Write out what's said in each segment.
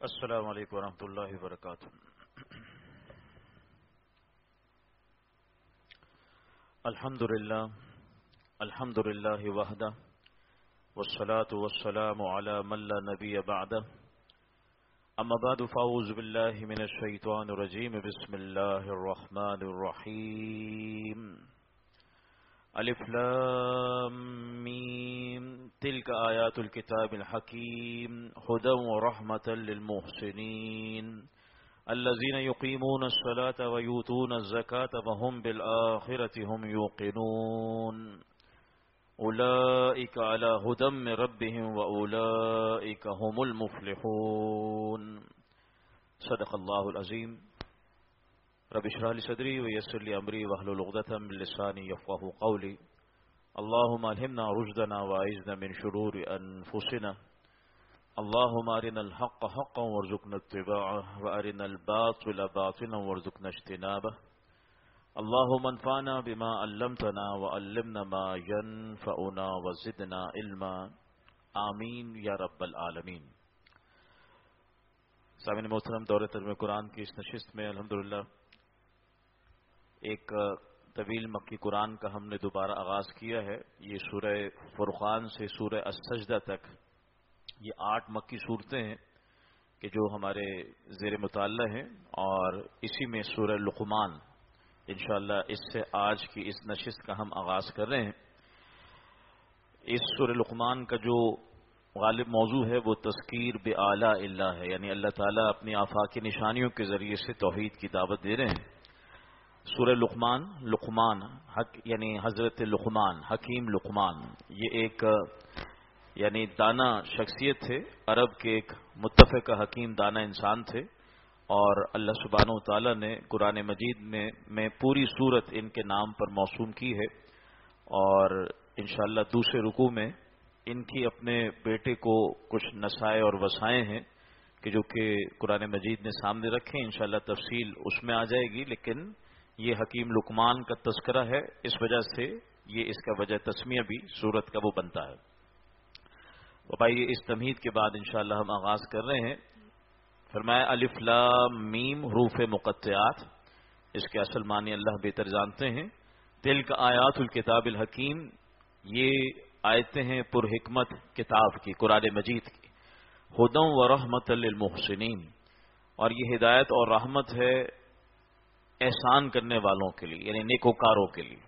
السلام علیکم ورحمۃ اللہ وبرکاتہ۔ الحمد للہ وحدہ والصلاة والسلام علی من لا نبی بعدہ، اما بعد فاعوذ باللہ من الشیطان الرجیم، بسم اللہ الرحمن الرحیم۔ الف لام میم تلک آیات الکتاب الحکیم ہدی ورحمۃ للمحسنین الذین یقیمون الصلاة ویؤتون الزکاة وهم بالآخرة هم یوقنون اولئک علی ہدی من ربهم واولئک هم المفلحون۔ صدق اللہ العظیم۔ رب اشرح لي صدري ويسر لي امري واحلل عقدة من لساني يفقهوا قولي۔ اللهم الهمنا رشدنا واعذنا من شرور انفسنا، اللهم ارنا الحق حقا وارزقنا اتباعه وارنا الباطل باطلا وارزقنا اجتنابه، اللهم انفعنا بما علمتنا وعلمنا ما ينفعنا وزدنا علما، آمین یا رب العالمین۔ سامعین محترم، دورہ ترجمہ قرآن کی اس نشست میں الحمدللہ ایک طویل مکی قرآن کا ہم نے دوبارہ آغاز کیا ہے۔ یہ سورہ فرقان سے سورہ السجدہ تک یہ 8 مکی صورتیں ہیں کہ جو ہمارے زیر مطالعہ ہیں، اور اسی میں سورہ لقمان انشاءاللہ اس سے آج کی اس نشست کا ہم آغاز کر رہے ہیں۔ اس سورہ لقمان کا جو غالب موضوع ہے وہ تذکیر بآلاء اللہ ہے، یعنی اللہ تعالیٰ اپنی آفاقی نشانیوں کے ذریعے سے توحید کی دعوت دے رہے ہیں۔ سورہ لقمان یعنی حضرت لقمان، حکیم لقمان، یہ ایک یعنی دانا شخصیت تھے، عرب کے ایک متفقہ حکیم دانا انسان تھے، اور اللہ سبحانہ و تعالیٰ نے قرآن مجید میں پوری سورت ان کے نام پر موسوم کی ہے، اور انشاءاللہ دوسرے رکوع میں ان کی اپنے بیٹے کو کچھ نصائح اور وصائیں ہیں کہ جو کہ قرآن مجید نے سامنے رکھیں، انشاءاللہ تفصیل اس میں آ جائے گی، لیکن یہ حکیم لقمان کا تذکرہ ہے، اس وجہ سے یہ اس کا وجہ تسمیہ بھی سورت کا وہ بنتا ہے۔ بھائی اس تمہید کے بعد انشاءاللہ ہم آغاز کر رہے ہیں۔ فرمایا الف لام میم حروف مقطعات، اس کے اصل معنی اللہ بہتر جانتے ہیں۔ تلک آیات الکتاب الحکیم، یہ آیتیں ہیں پر حکمت کتاب کی، قرآن مجید کی۔ ہدی و رحمت للمحسنین، اور یہ ہدایت اور رحمت ہے احسان کرنے والوں کے لیے، یعنی نیکوکاروں کے لیے۔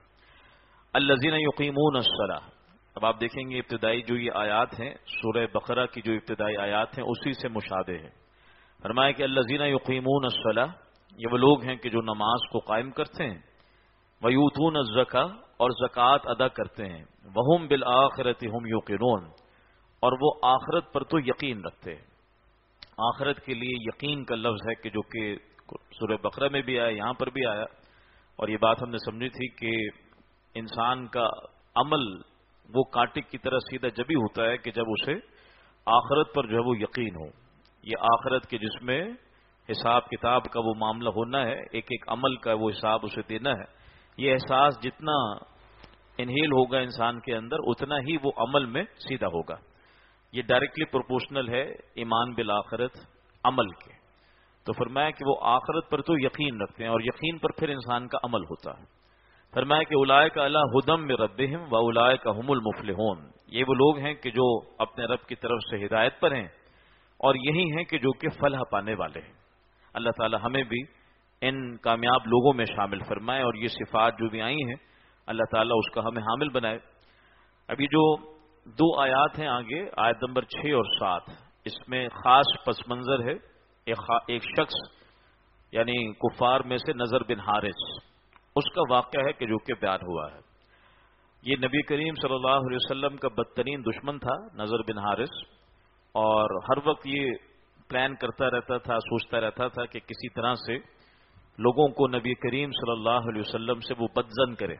الذین یقیمون الصلاۃ، اب آپ دیکھیں گے ابتدائی جو یہ آیات ہیں سورہ بقرہ کی جو ابتدائی آیات ہیں اسی سے مشابہ ہیں۔ فرمایا کہ الذین یقیمون الصلاۃ، یہ وہ لوگ ہیں کہ جو نماز کو قائم کرتے ہیں، ویؤتون الزکاۃ، اور زکوٰۃ ادا کرتے ہیں، وہم بالآخرۃ ہم یوقنون، اور وہ آخرت پر تو یقین رکھتے ہیں۔ آخرت کے لیے یقین کا لفظ ہے کہ جو کہ سورہ بقرہ میں بھی آیا، یہاں پر بھی آیا، اور یہ بات ہم نے سمجھی تھی کہ انسان کا عمل وہ کانٹے کی طرح سیدھا جبھی ہوتا ہے کہ جب اسے آخرت پر جو ہے وہ یقین ہو۔ یہ آخرت کے جس میں حساب کتاب کا وہ معاملہ ہونا ہے، ایک ایک عمل کا وہ حساب اسے دینا ہے، یہ احساس جتنا انہیل ہوگا انسان کے اندر اتنا ہی وہ عمل میں سیدھا ہوگا۔ یہ ڈائریکٹلی پروپورشنل ہے ایمان بالآخرت عمل کے۔ تو فرمایا کہ وہ آخرت پر تو یقین رکھتے ہیں، اور یقین پر پھر انسان کا عمل ہوتا ہے۔ فرمایا کہ اولئک علی ھدی من ربہم واولئک ھم المفلحون، یہ وہ لوگ ہیں کہ جو اپنے رب کی طرف سے ہدایت پر ہیں، اور یہی ہیں کہ جو کہ فلاح پانے والے ہیں۔ اللہ تعالی ہمیں بھی ان کامیاب لوگوں میں شامل فرمائے، اور یہ صفات جو بھی آئی ہیں اللہ تعالیٰ اس کا ہمیں حامل بنائے۔ ابھی جو 2 آیات ہیں آگے، آیت نمبر 6 اور 7، اس میں خاص پس منظر ہے۔ ایک شخص یعنی کفار میں سے نضر بن حارث، اس کا واقعہ ہے کہ جو کہ بیان ہوا ہے۔ یہ نبی کریم صلی اللہ علیہ وسلم کا بدترین دشمن تھا نضر بن حارث، اور ہر وقت یہ پلان کرتا رہتا تھا، سوچتا رہتا تھا کہ کسی طرح سے لوگوں کو نبی کریم صلی اللہ علیہ وسلم سے وہ بدظن کرے،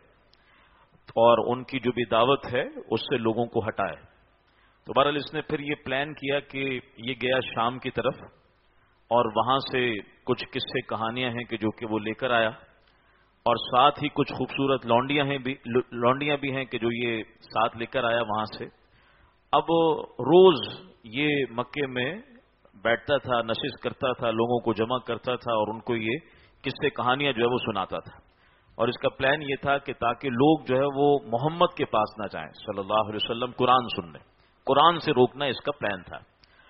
اور ان کی جو بھی دعوت ہے اس سے لوگوں کو ہٹائے۔ تو بہرحال اس نے پھر یہ پلان کیا کہ یہ گیا شام کی طرف، اور وہاں سے کچھ قصے کہانیاں ہیں کہ جو کہ وہ لے کر آیا، اور ساتھ ہی کچھ خوبصورت لونڈیاں بھی ہیں کہ جو یہ ساتھ لے کر آیا وہاں سے۔ اب روز یہ مکے میں بیٹھتا تھا، نشست کرتا تھا، لوگوں کو جمع کرتا تھا اور ان کو یہ قصے کہانیاں جو ہے وہ سناتا تھا. اور اس کا پلان یہ تھا کہ تاکہ لوگ جو ہے وہ محمد کے پاس نہ جائیں صلی اللہ علیہ وسلم قرآن سننے، قرآن سے روکنا اس کا پلان تھا.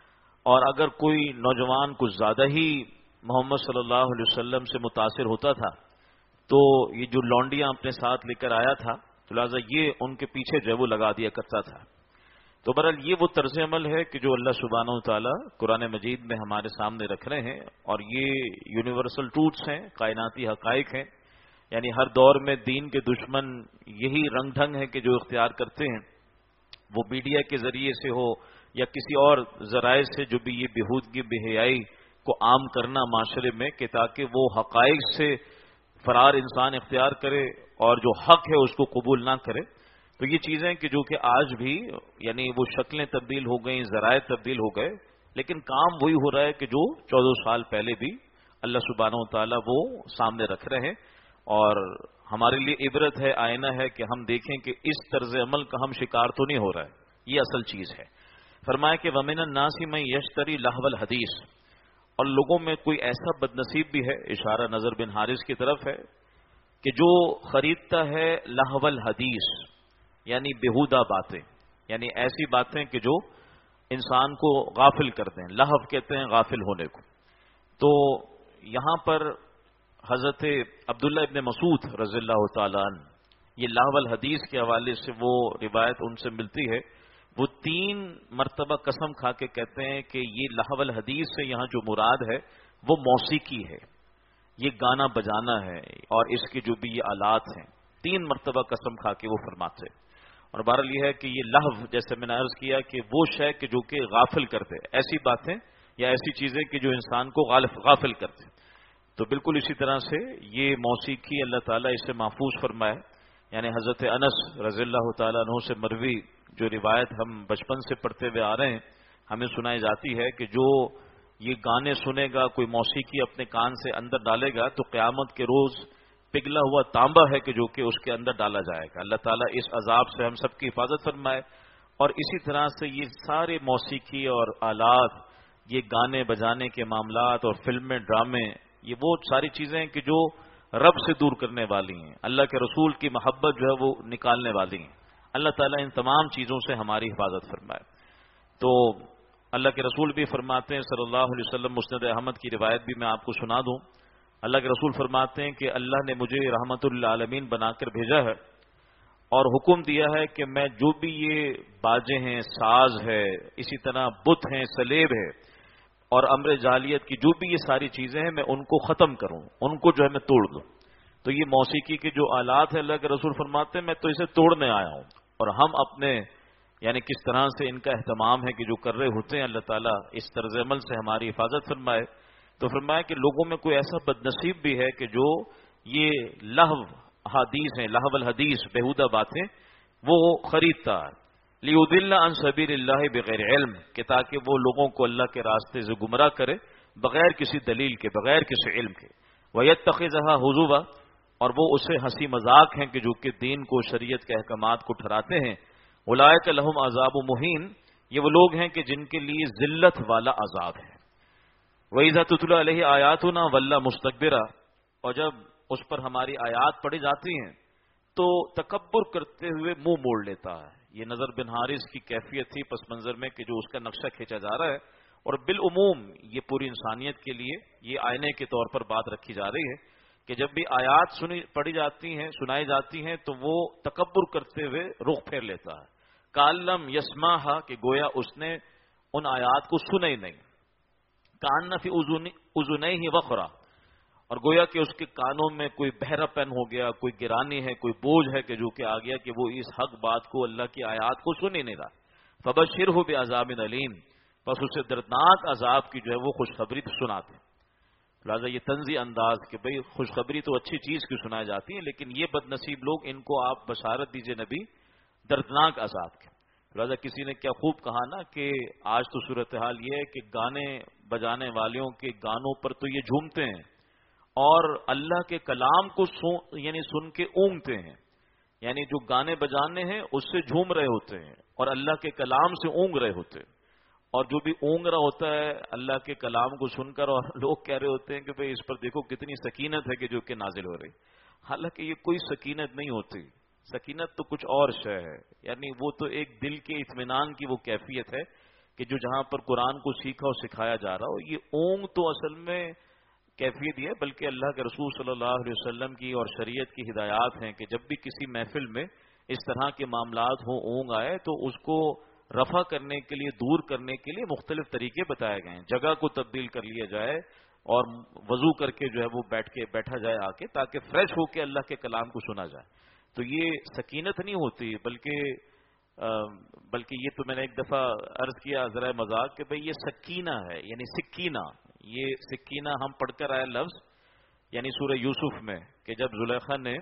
اور اگر کوئی نوجوان کچھ زیادہ ہی محمد صلی اللہ علیہ وسلم سے متاثر ہوتا تھا تو یہ جو لونڈیاں اپنے ساتھ لے کر آیا تھا تو لہٰذا یہ ان کے پیچھے جو ہے وہ لگا دیا کرتا تھا. تو بہرحال یہ وہ طرز عمل ہے کہ جو اللہ سبحانہ و تعالیٰ قرآن مجید میں ہمارے سامنے رکھ رہے ہیں، اور یہ یونیورسل ٹروتھس ہیں، کائناتی حقائق ہیں. یعنی ہر دور میں دین کے دشمن یہی رنگ ڈھنگ ہے کہ جو اختیار کرتے ہیں، وہ میڈیا کے ذریعے سے ہو یا کسی اور ذرائع سے، جو بھی یہ بےہودگی بے حیائی کو عام کرنا معاشرے میں کہ تاکہ وہ حقائق سے فرار انسان اختیار کرے اور جو حق ہے اس کو قبول نہ کرے. تو یہ چیزیں کہ جو کہ آج بھی یعنی وہ شکلیں تبدیل ہو گئیں، ذرائع تبدیل ہو گئے، لیکن کام وہی ہو رہا ہے کہ جو 14 سال پہلے بھی اللہ سبحانہ و تعالیٰ وہ سامنے رکھ رہے ہیں. اور ہمارے لیے عبرت ہے، آئینہ ہے کہ ہم دیکھیں کہ اس طرز عمل کا ہم شکار تو نہیں ہو رہا ہے. یہ اصل چیز ہے. فرمایا کہ وَمِنَ النَّاسِ مَن يَشْتَرِي لَهْوَ الْحَدِيثِ، اور لوگوں میں کوئی ایسا بد نصیب بھی ہے، اشارہ نظر بن حارث کی طرف ہے، کہ جو خریدتا ہے لہو الحدیث یعنی بیہودہ باتیں، یعنی ایسی باتیں کہ جو انسان کو غافل کر دیں. لہو کہتے ہیں غافل ہونے کو. تو یہاں پر حضرت عبداللہ ابن مسعود رضی اللہ تعالیٰ عنہ یہ لہو الحدیث کے حوالے سے وہ روایت ان سے ملتی ہے. وہ 3 مرتبہ قسم کھا کے کہتے ہیں کہ یہ لہو الحدیث سے یہاں جو مراد ہے وہ موسیقی ہے، یہ گانا بجانا ہے اور اس کے جو بھی یہ آلات ہیں. 3 مرتبہ قسم کھا کے وہ فرماتے. اور بہرحال یہ ہے کہ یہ لہو جیسے میں نے عرض کیا کہ وہ شے کہ جو کہ غافل کر دے، ایسی باتیں یا ایسی چیزیں کہ جو انسان کو غافل کر دے. تو بالکل اسی طرح سے یہ موسیقی اللہ تعالیٰ اسے محفوظ فرمائے. یعنی حضرت انس رضی اللہ تعالیٰ عنہ سے مروی جو روایت ہم بچپن سے پڑھتے ہوئے آ رہے ہیں، ہمیں سنائی جاتی ہے کہ جو یہ گانے سنے گا، کوئی موسیقی اپنے کان سے اندر ڈالے گا تو قیامت کے روز پگھلا ہوا تانبا ہے کہ جو کہ اس کے اندر ڈالا جائے گا. اللہ تعالیٰ اس عذاب سے ہم سب کی حفاظت فرمائے. اور اسی طرح سے یہ سارے موسیقی اور آلات، یہ گانے بجانے کے معاملات اور فلمیں، ڈرامے، یہ وہ ساری چیزیں کہ جو رب سے دور کرنے والی ہیں، اللہ کے رسول کی محبت جو ہے وہ نکالنے والی ہیں. اللہ تعالیٰ ان تمام چیزوں سے ہماری حفاظت فرمائے. تو اللہ کے رسول بھی فرماتے ہیں صلی اللہ علیہ وسلم، مسند احمد کی روایت بھی میں آپ کو سنا دوں. اللہ کے رسول فرماتے ہیں کہ اللہ نے مجھے رحمت للعالمین بنا کر بھیجا ہے اور حکم دیا ہے کہ میں جو بھی یہ باجے ہیں، ساز ہے، اسی طرح بت ہیں، سلیب ہے اور امر جاہلیت کی جو بھی یہ ساری چیزیں ہیں، میں ان کو ختم کروں، ان کو جو ہے میں توڑ دوں. تو یہ موسیقی کے جو آلات ہیں، اللہ کے رسول فرماتے ہیں میں تو اسے توڑنے آیا ہوں. اور ہم اپنے یعنی کس طرح سے ان کا اہتمام ہے کہ جو کر رہے ہوتے ہیں، اللہ تعالیٰ اس طرز عمل سے ہماری حفاظت فرمائے. تو فرمایا کہ لوگوں میں کوئی ایسا بد نصیب بھی ہے کہ جو یہ لہو حدیث ہیں، لہو الحدیث بیہودہ باتیں وہ خریدتا ہے. لیضل عن سبیل اللہ بغیر علم، کہ تاکہ وہ لوگوں کو اللہ کے راستے سے گمراہ کرے بغیر کسی دلیل کے، بغیر کسی علم کے. وَيَتَّخِذَهَا هُزُوًا، اور وہ اسے ہنسی مذاق ہیں کہ جو کہ دین کو، شریعت کے احکامات کو ٹھہراتے ہیں. اولئک لہم عذاب مہین، یہ وہ لوگ ہیں کہ جن کے لیے ذلت والا عذاب ہے. وَإِذَا تُتْلَىٰ عَلَيْهِ آيَاتُنَا وَلَّىٰ مُسْتَكْبِرًا، اور جب اس پر ہماری آیات پڑھی جاتی ہیں تو تکبر کرتے ہوئے منہ موڑ لیتا ہے. یہ نظر بن حارث کی کیفیت تھی پس منظر میں کہ جو اس کا نقشہ کھینچا جا رہا ہے. اور بالعموم یہ پوری انسانیت کے لیے یہ آئینے کے طور پر بات رکھی جا رہی ہے کہ جب بھی آیات پڑھی جاتی ہیں، سنائی جاتی ہیں تو وہ تکبر کرتے ہوئے رخ پھیر لیتا ہے. کالم یسمعھا، کہ گویا اس نے ان آیات کو سنا ہی نہیں. کان فی اذنیہ وقرا، اور گویا کہ اس کے کانوں میں کوئی بہرا پن ہو گیا، کوئی گرانی ہے، کوئی بوجھ ہے کہ جو کہ آ گیا کہ وہ اس حق بات کو، اللہ کی آیات کو سن ہی نہیں رہا. فبشرہ بعذاب علیم، بس اسے دردناک عذاب کی جو ہے وہ خوشخبری سناتے. لہٰذا یہ طنزی انداز کہ بھئی خوشخبری تو اچھی چیز کی سنائی جاتی ہے، لیکن یہ بد نصیب لوگ، ان کو آپ بشارت دیجئے نبی دردناک عذاب کے. لہٰذا کسی نے کیا خوب کہا نا کہ آج تو صورتحال یہ ہے کہ گانے بجانے والوں کے گانوں پر تو یہ جھومتے ہیں اور اللہ کے کلام کو یعنی سن کے اونگتے ہیں. یعنی جو گانے بجانے ہیں اس سے جھوم رہے ہوتے ہیں اور اللہ کے کلام سے اونگ رہے ہوتے ہیں. اور جو بھی اونگ رہا ہوتا ہے اللہ کے کلام کو سن کر، اور لوگ کہہ رہے ہوتے ہیں کہ بھئی اس پر دیکھو کتنی سکینت ہے کہ جو کہ نازل ہو رہی، حالانکہ یہ کوئی سکینت نہیں ہوتی. سکینت تو کچھ اور شے ہے، یعنی وہ تو ایک دل کے اطمینان کی وہ کیفیت ہے کہ جو جہاں پر قرآن کو سیکھا اور سکھایا جا رہا ہو. یہ اونگ تو اصل میں کیفیت یہ ہے، بلکہ اللہ کے رسول صلی اللہ علیہ وسلم کی اور شریعت کی ہدایات ہیں کہ جب بھی کسی محفل میں اس طرح کے معاملات ہوں، اونگ آئے، تو اس کو رفع کرنے کے لیے، دور کرنے کے لیے مختلف طریقے بتائے گئے ہیں. جگہ کو تبدیل کر لیا جائے اور وضو کر کے جو ہے وہ بیٹھا جائے آ کے، تاکہ فریش ہو کے اللہ کے کلام کو سنا جائے. تو یہ سکینت نہیں ہوتی، بلکہ یہ تو میں نے ایک دفعہ عرض کیا ذرا مذاق کہ بھئی یہ سکینہ ہے، یعنی سکینہ. یہ سکینہ ہم پڑھ کر آئے لفظ، یعنی سورہ یوسف میں کہ جب زلیخا نے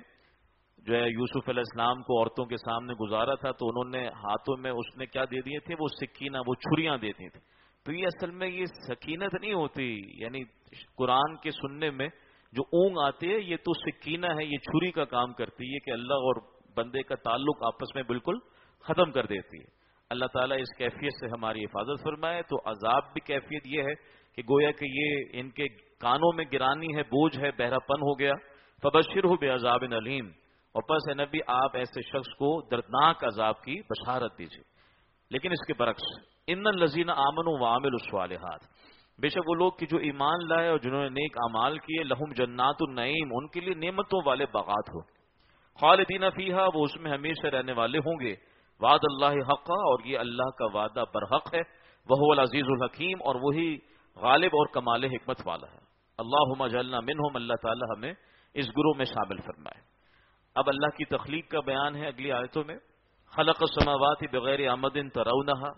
جو ہے یوسف علیہ السلام کو عورتوں کے سامنے گزارا تھا تو انہوں نے ہاتھوں میں اس نے کیا دے دیے تھے، وہ سکینہ، وہ چھریاں دیتی تھیں. تو یہ اصل میں یہ سکینت نہیں ہوتی، یعنی قرآن کے سننے میں جو اونگ آتی ہے یہ تو سکینہ ہے، یہ چھری کا کام کرتی ہے کہ اللہ اور بندے کا تعلق آپس میں بالکل ختم کر دیتی ہے. اللہ تعالیٰ اس کیفیت سے ہماری حفاظت فرمائے. تو عذاب بھی کیفیت یہ ہے کہ گویا کہ یہ ان کے کانوں میں گرانی ہے، بوجھ ہے، بہرا پن ہو گیا. فبشرہ بعذاب علیم، اور پس اے نبی آپ ایسے شخص کو دردناک عذاب کی بشارت دیجیے. لیکن اس کے برعکس، ان الذین آمنوا وعملوا الصالحات، بے شک وہ لوگ کہ جو ایمان لائے اور جنہوں نے نیک اعمال کیے، لہم جنات النعیم، ان کے لیے نعمتوں والے باغات ہوں، خالدین فیہا، وہ اس میں ہمیشہ رہنے والے ہوں گے. وعد اللہ حقا، اور یہ اللہ کا وعدہ برحق ہے. وہو العزیز الحکیم، اور وہی غالب اور کمال حکمت والا ہے. اللہم اجعلنا منہم، اللہ تعالی ہمیں اس گروہ میں شامل فرمائے. اب اللہ کی تخلیق کا بیان ہے اگلی آیتوں میں. خلق السماوات بغیر عمد ترونہا،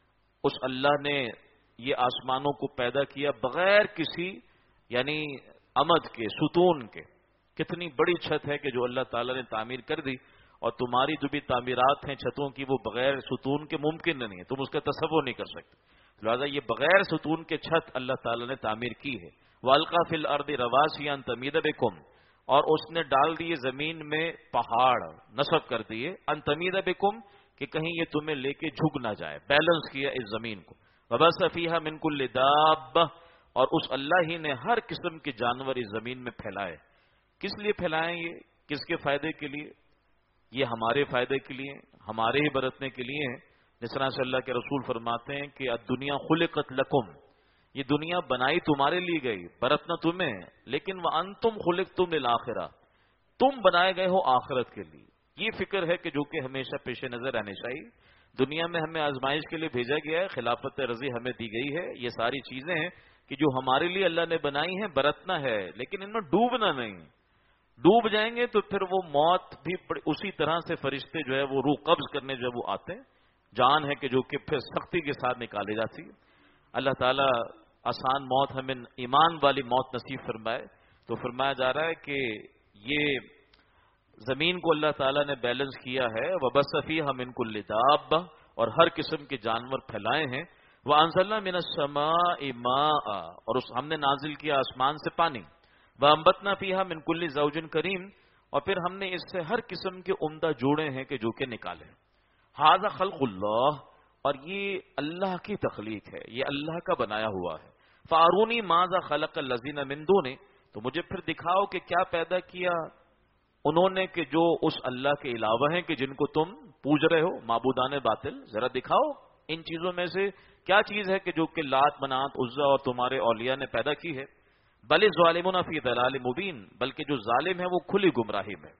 اس اللہ نے یہ آسمانوں کو پیدا کیا بغیر کسی یعنی عمد کے، ستون کے. کتنی بڑی چھت ہے کہ جو اللہ تعالیٰ نے تعمیر کر دی، اور تمہاری جو بھی تعمیرات ہیں چھتوں کی وہ بغیر ستون کے ممکن نہیں ہے، تم اس کا تصور نہیں کر سکتے. لہذا یہ بغیر ستون کے چھت اللہ تعالیٰ نے تعمیر کی ہے. وَأَلْقَىٰ فِي الْأَرْضِ رَوَاسِيَ أَن تَمِيدَ بِكُمْ، اور اس نے ڈال دیے زمین میں پہاڑ، نصب کر دیے، ان تمید بکم، کہ کہیں یہ تمہیں لے کے جھک نہ جائے، بیلنس کیا اس زمین کو. وبث فیہا من کل دابہ، اور اس اللہ ہی نے ہر قسم کے جانور اس زمین میں پھیلائے. کس لیے پھیلائیں؟ یہ کس کے فائدے کے لیے؟ یہ ہمارے فائدے کے لیے، ہمارے ہی برتنے کے لیے ہیں. جس طرح سے اللہ کے رسول فرماتے ہیں کہ الدنیا خلقت لکم، یہ دنیا بنائی تمہارے لیے گئی، برتنا تمہیں، لیکن وانتم خلقتم للآخرہ، تم بنائے گئے ہو آخرت کے لیے. یہ فکر ہے کہ جو کہ ہمیشہ پیش نظر رہنی چاہیے. دنیا میں ہمیں آزمائش کے لیے بھیجا گیا ہے، خلافت رضی ہمیں دی گئی ہے. یہ ساری چیزیں ہیں کہ جو ہمارے لیے اللہ نے بنائی ہیں، برتنا ہے، لیکن ان میں ڈوبنا نہیں. ڈوب جائیں گے تو پھر وہ موت بھی اسی طرح سے فرشتے جو ہے وہ روح قبض کرنے جو وہ آتے ہیں. جان ہے کہ جو کہ پھر سختی کے ساتھ نکالی جاتی ہے. اللہ تعالیٰ آسان موت ہمیں ایمان والی موت نصیب فرمائے. تو فرمایا جا رہا ہے کہ یہ زمین کو اللہ تعالیٰ نے بیلنس کیا ہے. وَبَثَّ فِيهَا مِن كُلِّ دَابَّةٍ، اور ہر قسم کے جانور پھیلائے ہیں. وَأَنزَلْنَا مِنَ السَّمَاءِ مَاءً، اور ہم نے نازل کیا آسمان سے پانی. وَأَنبَتْنَا فِيهَا مِن كُلِّ زَوْجٍ كَرِيمٍ، اور پھر ہم نے اس سے ہر قسم کے عمدہ جوڑے ہیں کہ جو کہ نکالے. هَذَا خَلْقُ اللَّهِ، اور یہ اللہ کی تخلیق ہے، یہ اللہ کا بنایا ہوا ہے. فارونی ماذا خلق الذین من دونہ، تو مجھے پھر دکھاؤ کہ کیا پیدا کیا انہوں نے کہ جو اس اللہ کے علاوہ ہیں کہ جن کو تم پوج رہے ہو، معبودان باطل. ذرا دکھاؤ ان چیزوں میں سے کیا چیز ہے کہ جو کہ لات منات عزا اور تمہارے اولیاء نے پیدا کی ہے. بل الظالمون فی ضلال مبین، بلکہ جو ظالم ہے وہ کھلی گمراہی میں.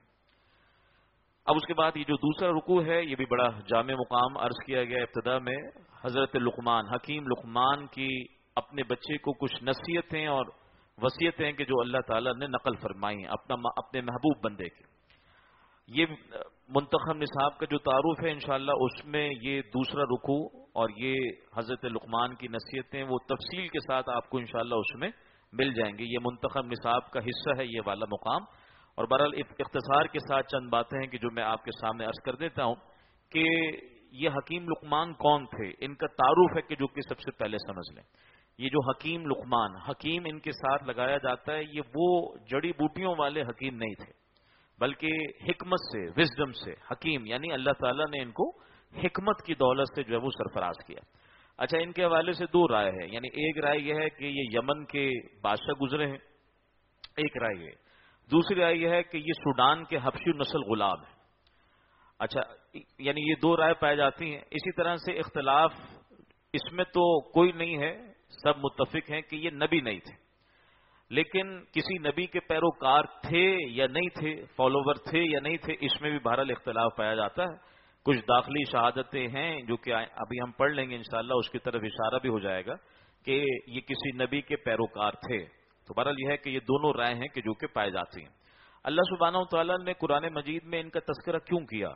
اب اس کے بعد یہ جو دوسرا رکوع ہے یہ بھی بڑا جامع مقام عرض کیا گیا. ابتدا میں حضرت لقمان، حکیم لقمان کی اپنے بچے کو کچھ نصیحتیں اور وصیتیں کہ جو اللہ تعالیٰ نے نقل فرمائی ہیں اپنے محبوب بندے کے. یہ منتخب نصاب کا جو تعارف ہے انشاءاللہ اس میں یہ دوسرا رکوع اور یہ حضرت لقمان کی نصیحتیں وہ تفصیل کے ساتھ آپ کو انشاءاللہ اس میں مل جائیں گے. یہ منتخب نصاب کا حصہ ہے یہ والا مقام. اور بہرحال اختصار کے ساتھ چند باتیں ہیں کہ جو میں آپ کے سامنے عرض کر دیتا ہوں کہ یہ حکیم لقمان کون تھے، ان کا تعارف ہے کہ جو کہ سب سے پہلے سمجھ لیں. یہ جو حکیم لقمان، حکیم ان کے ساتھ لگایا جاتا ہے، یہ وہ جڑی بوٹیوں والے حکیم نہیں تھے بلکہ حکمت سے، وزڈم سے حکیم، یعنی اللہ تعالیٰ نے ان کو حکمت کی دولت سے جو ہے وہ سرفراز کیا. اچھا، ان کے حوالے سے دو رائے ہے، یعنی ایک رائے یہ ہے کہ یہ یمن کے بادشاہ گزرے ہیں، ایک رائے یہ، دوسری رائے یہ ہے کہ یہ سوڈان کے حبشی نسل غلام ہے۔ اچھا، یعنی یہ دو رائے پائی جاتی ہیں۔ اسی طرح سے اختلاف اس میں تو کوئی نہیں ہے، سب متفق ہیں کہ یہ نبی نہیں تھے، لیکن کسی نبی کے پیروکار تھے یا نہیں تھے، فالوور تھے یا نہیں تھے، اس میں بھی بہرحال اختلاف پایا جاتا ہے۔ کچھ داخلی شہادتیں ہیں جو کہ ابھی ہم پڑھ لیں گے انشاءاللہ، اس کی طرف اشارہ بھی ہو جائے گا کہ یہ کسی نبی کے پیروکار تھے۔ تو بہرحال یہ ہے کہ یہ دونوں رائے ہیں کہ جو کہ پائے جاتی ہیں۔ اللہ سبحانہ و تعالیٰ نے قرآن مجید میں ان کا تذکرہ کیوں کیا؟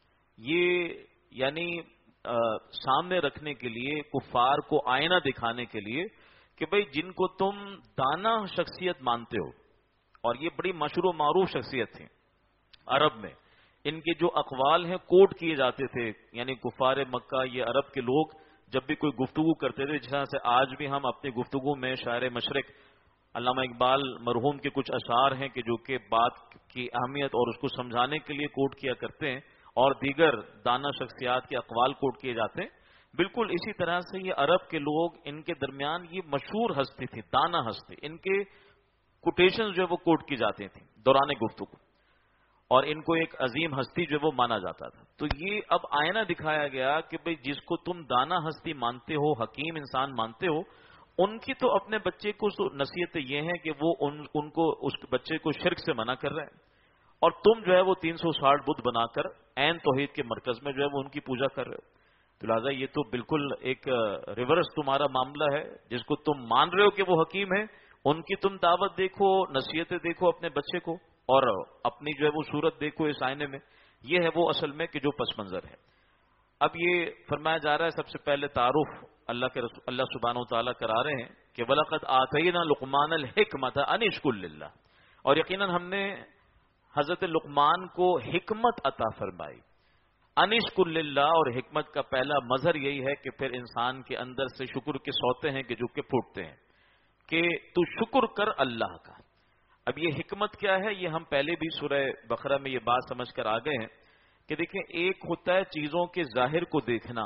یہ یعنی سامنے رکھنے کے لیے، کفار کو آئینہ دکھانے کے لیے کہ بھئی جن کو تم دانا شخصیت مانتے ہو، اور یہ بڑی مشہور و معروف شخصیت تھی عرب میں، ان کے جو اقوال ہیں کوٹ کیے جاتے تھے، یعنی کفار مکہ، یہ عرب کے لوگ جب بھی کوئی گفتگو کرتے تھے، جس طرح سے آج بھی ہم اپنی گفتگو میں شاعر مشرق علامہ اقبال مرحوم کے کچھ اشعار ہیں کہ جو کہ بات کی اہمیت اور اس کو سمجھانے کے لیے کوٹ کیا کرتے ہیں، اور دیگر دانا شخصیات کے اقوال کوٹ کیے جاتے ہیں، بالکل اسی طرح سے یہ عرب کے لوگ، ان کے درمیان یہ مشہور ہستی تھی، دانا ہستی، ان کے کوٹیشن جو ہے وہ کوٹ کی جاتی تھیں دوران گفتگو، اور ان کو ایک عظیم ہستی جو ہے وہ مانا جاتا تھا۔ تو یہ اب آئینہ دکھایا گیا کہ بھئی جس کو تم دانا ہستی مانتے ہو، حکیم انسان مانتے ہو، ان کی تو اپنے بچے کو نصیحت یہ ہے کہ وہ ان کو، اس بچے کو شرک سے منع کر رہے ہیں، اور تم جو ہے وہ 360 بت بنا کر عین توحید کے مرکز میں جو ہے وہ ان کی پوجا کر رہے ہو۔ تو لہٰذا یہ تو بالکل ایک ریورس تمہارا معاملہ ہے، جس کو تم مان رہے ہو کہ وہ حکیم ہے، ان کی تم دعوت دیکھو، نصیحتیں دیکھو اپنے بچے کو، اور اپنی جو ہے وہ صورت دیکھو اس آئینے میں۔ یہ ہے وہ اصل میں کہ جو پس منظر ہے۔ اب یہ فرمایا جا رہا ہے، سب سے پہلے تعارف اللہ سبحانہ و تعالیٰ کرا رہے ہیں کہ وَلَقَدْ آتَيْنَا لُقْمَانَ الْحِكْمَةَ أَنِ اشْكُرْ لِلَّهِ، اور یقیناً ہم نے حضرت لقمان کو حکمت عطا فرمائی، ان اشکر للہ، اور حکمت کا پہلا مظہر یہی ہے کہ پھر انسان کے اندر سے شکر کے سوتے ہیں کہ جو کہ پھوٹتے ہیں، کہ تو شکر کر اللہ کا۔ اب یہ حکمت کیا ہے، یہ ہم پہلے بھی سورہ بقرہ میں یہ بات سمجھ کر آ گئے ہیں کہ دیکھیں، ایک ہوتا ہے چیزوں کے ظاہر کو دیکھنا،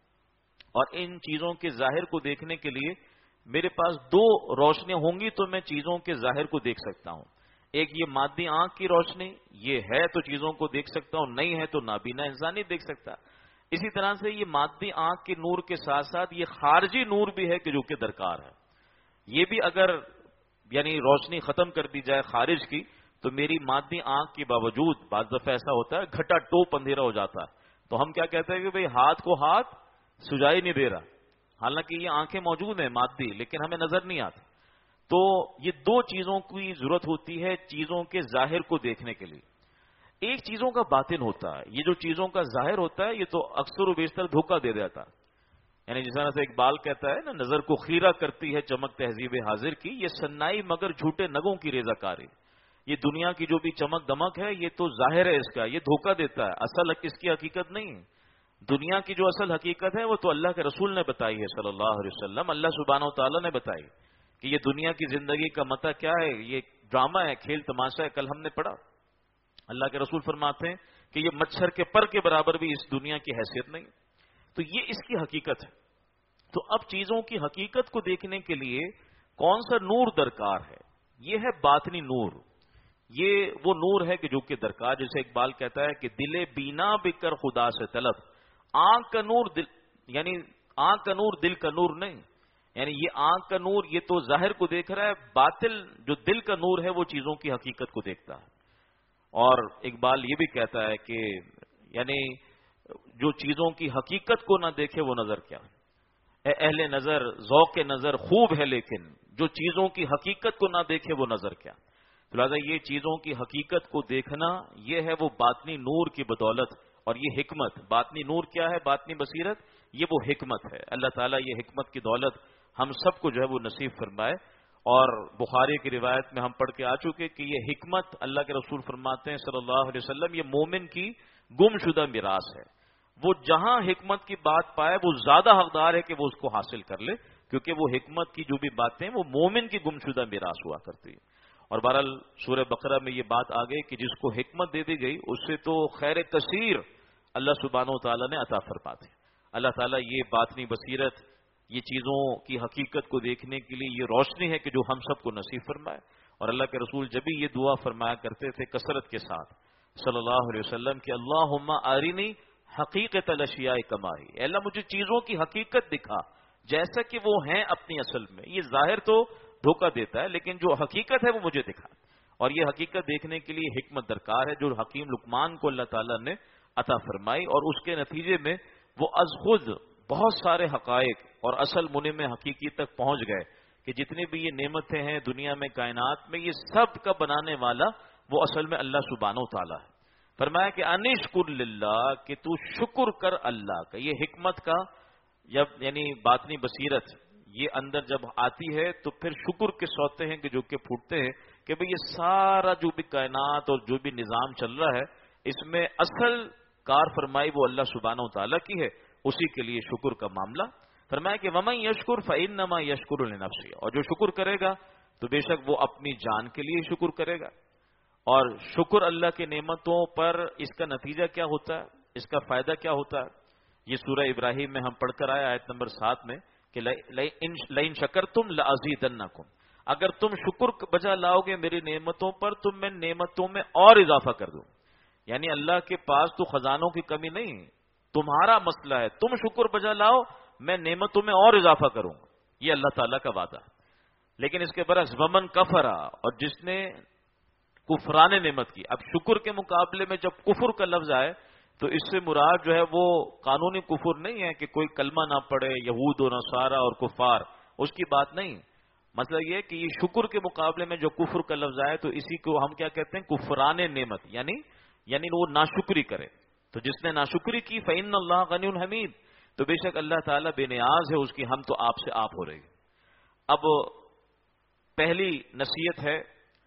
اور ان چیزوں کے ظاہر کو دیکھنے کے لیے میرے پاس دو روشنیاں ہوں گی تو میں چیزوں کے ظاہر کو دیکھ سکتا ہوں۔ ایک یہ مادی آنکھ کی روشنی، یہ ہے تو چیزوں کو دیکھ سکتا ہوں، نہیں ہے تو نابینا انسان نہیں دیکھ سکتا۔ اسی طرح سے یہ مادی آنکھ کے نور کے ساتھ ساتھ یہ خارجی نور بھی ہے کہ جو کہ درکار ہے۔ یہ بھی اگر یعنی روشنی ختم کر دی جائے خارج کی تو میری مادی آنکھ کے باوجود بعض دفعہ ایسا ہوتا ہے گھٹا ٹوپ اندھیرا ہو جاتا ہے، تو ہم کیا کہتے ہیں کہ بھئی ہاتھ کو ہاتھ سجائی نہیں دے رہا، حالانکہ یہ آنکھیں موجود ہیں مادی، لیکن ہمیں نظر نہیں آتی۔ تو یہ دو چیزوں کی ضرورت ہوتی ہے چیزوں کے ظاہر کو دیکھنے کے لیے۔ ایک چیزوں کا باطن ہوتا ہے، یہ جو چیزوں کا ظاہر ہوتا ہے یہ تو اکثر و بیشتر دھوکہ دے دیتا ہے، یعنی جس طرح سے اقبال کہتا ہے نا، نظر کو خیرہ کرتی ہے چمک تہذیب حاضر کی، یہ سنائی مگر جھوٹے نگوں کی ریزہ کاری۔ یہ دنیا کی جو بھی چمک دمک ہے یہ تو ظاہر ہے، اس کا یہ دھوکہ دیتا ہے، اصل اس کی حقیقت نہیں ہے۔ دنیا کی جو اصل حقیقت ہے وہ تو اللہ کے رسول نے بتائی ہے صلی اللہ علیہ وسلم، اللہ سبحانہ و تعالیٰ نے بتائی کہ یہ دنیا کی زندگی کا متاع کیا ہے، یہ ڈرامہ ہے، کھیل تماشا ہے۔ کل ہم نے پڑھا اللہ کے رسول فرماتے ہیں کہ یہ مچھر کے پر کے برابر بھی اس دنیا کی حیثیت نہیں، تو یہ اس کی حقیقت ہے۔ تو اب چیزوں کی حقیقت کو دیکھنے کے لیے کون سا نور درکار ہے، یہ ہے باطنی نور۔ یہ وہ نور ہے کہ جو کہ درکار، جیسے اقبال کہتا ہے کہ دل بینا بکر خدا سے طلب، آنکھ کا نور دل، یعنی آنکھ کا نور دل کا نور نہیں، یعنی یہ آنکھ کا نور یہ تو ظاہر کو دیکھ رہا ہے، باطل جو دل کا نور ہے وہ چیزوں کی حقیقت کو دیکھتا ہے۔ اور اقبال یہ بھی کہتا ہے کہ یعنی جو چیزوں کی حقیقت کو نہ دیکھے وہ نظر کیا، اے اہل نظر ذوق نظر خوب ہے لیکن جو چیزوں کی حقیقت کو نہ دیکھے وہ نظر کیا۔ لہٰذا یہ چیزوں کی حقیقت کو دیکھنا یہ ہے وہ باطنی نور کی بدولت، اور یہ حکمت، باطنی نور کیا ہے، باطنی بصیرت، یہ وہ حکمت ہے۔ اللہ تعالیٰ یہ حکمت کی دولت ہم سب کو جو ہے وہ نصیب فرمائے۔ اور بخاری کی روایت میں ہم پڑھ کے آ چکے کہ یہ حکمت اللہ کے رسول فرماتے ہیں صلی اللہ علیہ وسلم، یہ مومن کی گم شدہ میراث ہے۔ وہ جہاں حکمت کی بات پائے وہ زیادہ حقدار ہے کہ وہ اس کو حاصل کر لے، کیونکہ وہ حکمت کی جو بھی باتیں وہ مومن کی گم شدہ میراث ہوا کرتی ہے۔ اور بہرحال سورہ بقرہ میں یہ بات آ گئی کہ جس کو حکمت دے دی گئی اس سے تو خیر کثیر اللہ سبحانہ و تعالیٰ نے عطا فرما دی۔ اللہ تعالیٰ یہ باطنی بصیرت، یہ چیزوں کی حقیقت کو دیکھنے کے لیے یہ روشنی ہے کہ جو ہم سب کو نصیب فرمائے. اور اللہ کے رسول جب بھی یہ دعا فرمایا کرتے تھے کثرت کے ساتھ صلی اللہ علیہ وسلم کہ اللہم ارنی حقیقت الاشیاء کما ہی، اے اللہ مجھے چیزوں کی حقیقت دکھا جیسا کہ وہ ہیں اپنی اصل میں. یہ ظاہر تو دھوکہ دیتا ہے لیکن جو حقیقت ہے وہ مجھے دکھا. اور یہ حقیقت دیکھنے کے لیے حکمت درکار ہے جو حکیم لقمان کو اللہ تعالیٰ نے عطا فرمائی، اور اس کے نتیجے میں وہ از خود بہت سارے حقائق اور اصل منم حقیقی تک پہنچ گئے کہ جتنی بھی یہ نعمتیں ہیں دنیا میں کائنات میں یہ سب کا بنانے والا وہ اصل میں اللہ سبحانہ و تعالیٰ ہے. فرمایا کہ انشکر للہ، کہ تو شکر کر اللہ کا. یہ حکمت کا جب یعنی باطنی بصیرت یہ اندر جب آتی ہے تو پھر شکر کے سوتے ہیں کہ جو کہ پھوٹتے ہیں کہ بھئی یہ سارا جو بھی کائنات اور جو بھی نظام چل رہا ہے اس میں اصل کار فرمائی وہ اللہ سبحانہ و تعالیٰ کی ہے، اسی کے لیے شکر کا معاملہ. فرمایا کہ وَمَن يَشْكُرْ فَإِنَّمَا يَشْكُرُ لِنَفْسِهِ، اور جو شکر کرے گا تو بے شک وہ اپنی جان کے لیے شکر کرے گا. اور شکر اللہ کی نعمتوں پر اس کا نتیجہ کیا ہوتا ہے، اس کا فائدہ کیا ہوتا ہے، یہ سورہ ابراہیم میں ہم پڑھ کر آئے آیت نمبر 7 میں کہ لَئِن شَكَرْتُمْ لَأَزِيدَنَّكُمْ، اگر تم شکر بجا لاؤ گے میری نعمتوں پر تو میں نعمتوں میں اور اضافہ کر دوں. یعنی اللہ کے پاس تو خزانوں کی کمی نہیں، تمہارا مسئلہ ہے تم شکر بجا لاؤ میں نعمتوں میں اور اضافہ کروں. یہ اللہ تعالیٰ کا وعدہ. لیکن اس کے برعکس ومن کفرا، اور جس نے کفران نعمت کی. اب شکر کے مقابلے میں جب کفر کا لفظ آئے تو اس سے مراد جو ہے وہ قانونی کفر نہیں ہے کہ کوئی کلمہ نہ پڑھے، یہود و نصارہ اور کفار، اس کی بات نہیں. مسئلہ یہ کہ یہ شکر کے مقابلے میں جو کفر کا لفظ آئے تو اسی کو ہم کیا کہتے ہیں، کفران نعمت، یعنی وہ ناشکری کرے. تو جس نے ناشکری کی فإن اللہ غنی حمید، تو بے شک اللہ تعالیٰ بے نیاز ہے اس کی، ہم تو آپ سے آپ ہو رہے. اب پہلی نصیحت ہے،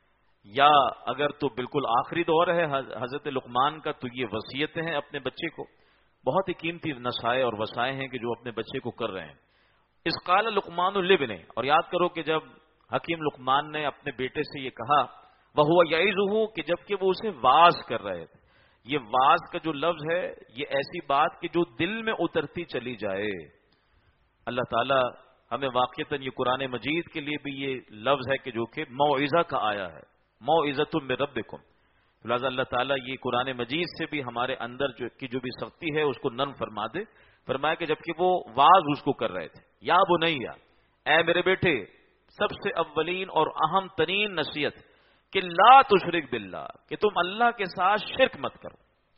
یا اگر تو بالکل آخری دور ہے حضرت لقمان کا، تو یہ وصیتیں ہیں اپنے بچے کو. بہت ہی قیمتی نصائح اور وصائے ہیں کہ جو اپنے بچے کو کر رہے ہیں. اس قال لقمان لابنہ، اور یاد کرو کہ جب حکیم لقمان نے اپنے بیٹے سے یہ کہا وہو یعظہ، کہ جبکہ وہ اسے واعظ کر رہے تھے. یہ واعظ کا جو لفظ ہے یہ ایسی بات کہ جو دل میں اترتی چلی جائے. اللہ تعالی ہمیں واقعتاً یہ قرآن مجید کے لیے بھی یہ لفظ ہے کہ جو کہ موعظہ کا آیا ہے، موعظۃ من ربکم. لہٰذا اللہ تعالیٰ یہ قرآن مجید سے بھی ہمارے اندر جو بھی سختی ہے اس کو نرم فرما دے. فرمایا کہ جبکہ وہ واعظ اس کو کر رہے تھے، یا بنیا، اے میرے بیٹے، سب سے اولین اور اہم ترین نصیحت کہ لا تشرک باللہ، کہ تم اللہ کے ساتھ شرک مت کرو.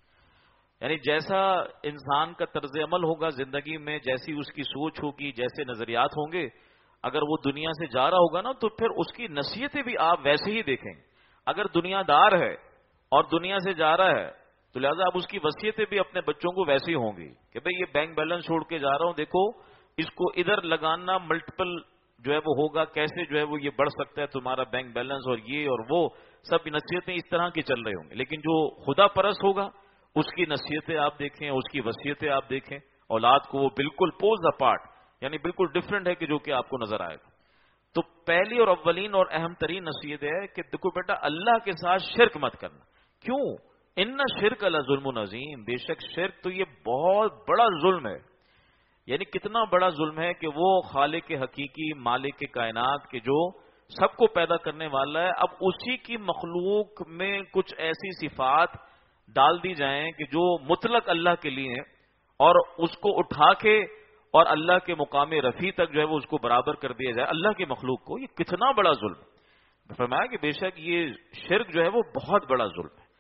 یعنی جیسا انسان کا طرز عمل ہوگا زندگی میں، جیسی اس کی سوچ ہوگی، جیسے نظریات ہوں گے، اگر وہ دنیا سے جا رہا ہوگا نا تو پھر اس کی نصیحتیں بھی آپ ویسے ہی دیکھیں. اگر دنیا دار ہے اور دنیا سے جا رہا ہے تو لہذا اب اس کی وصیتیں بھی اپنے بچوں کو ویسی ہوں گی کہ بھئی یہ بینک بیلنس چھوڑ کے جا رہا ہوں، دیکھو اس کو ادھر لگانا ملٹیپل جو ہے وہ ہوگا، کیسے جو ہے وہ یہ بڑھ سکتا ہے تمہارا بینک بیلنس، اور یہ اور وہ سب نصیحتیں اس طرح کی چل رہی ہوں گی. لیکن جو خدا پرست ہوگا اس کی نصیحتیں آپ دیکھیں، اس کی وصیتیں آپ دیکھیں، اولاد کو وہ بالکل پولز اپارٹ، یعنی بالکل ڈفرینٹ ہے کہ جو کہ آپ کو نظر آئے گا. تو پہلی اور اولین اور اہم ترین نصیحت ہے کہ دیکھو بیٹا اللہ کے ساتھ شرک مت کرنا. کیوں؟ ان شرک لظلم عظیم، بے شک شرک تو یہ بہت بڑا ظلم ہے. یعنی کتنا بڑا ظلم ہے کہ وہ خالق حقیقی، مالک کائنات کے جو سب کو پیدا کرنے والا ہے، اب اسی کی مخلوق میں کچھ ایسی صفات ڈال دی جائیں کہ جو مطلق اللہ کے لیے ہیں، اور اس کو اٹھا کے اور اللہ کے مقام رفیع تک جو ہے وہ اس کو برابر کر دیا جائے اللہ کی مخلوق کو. یہ کتنا بڑا ظلم ہے. فرمایا کہ بے شک یہ شرک جو ہے وہ بہت بڑا ظلم ہے.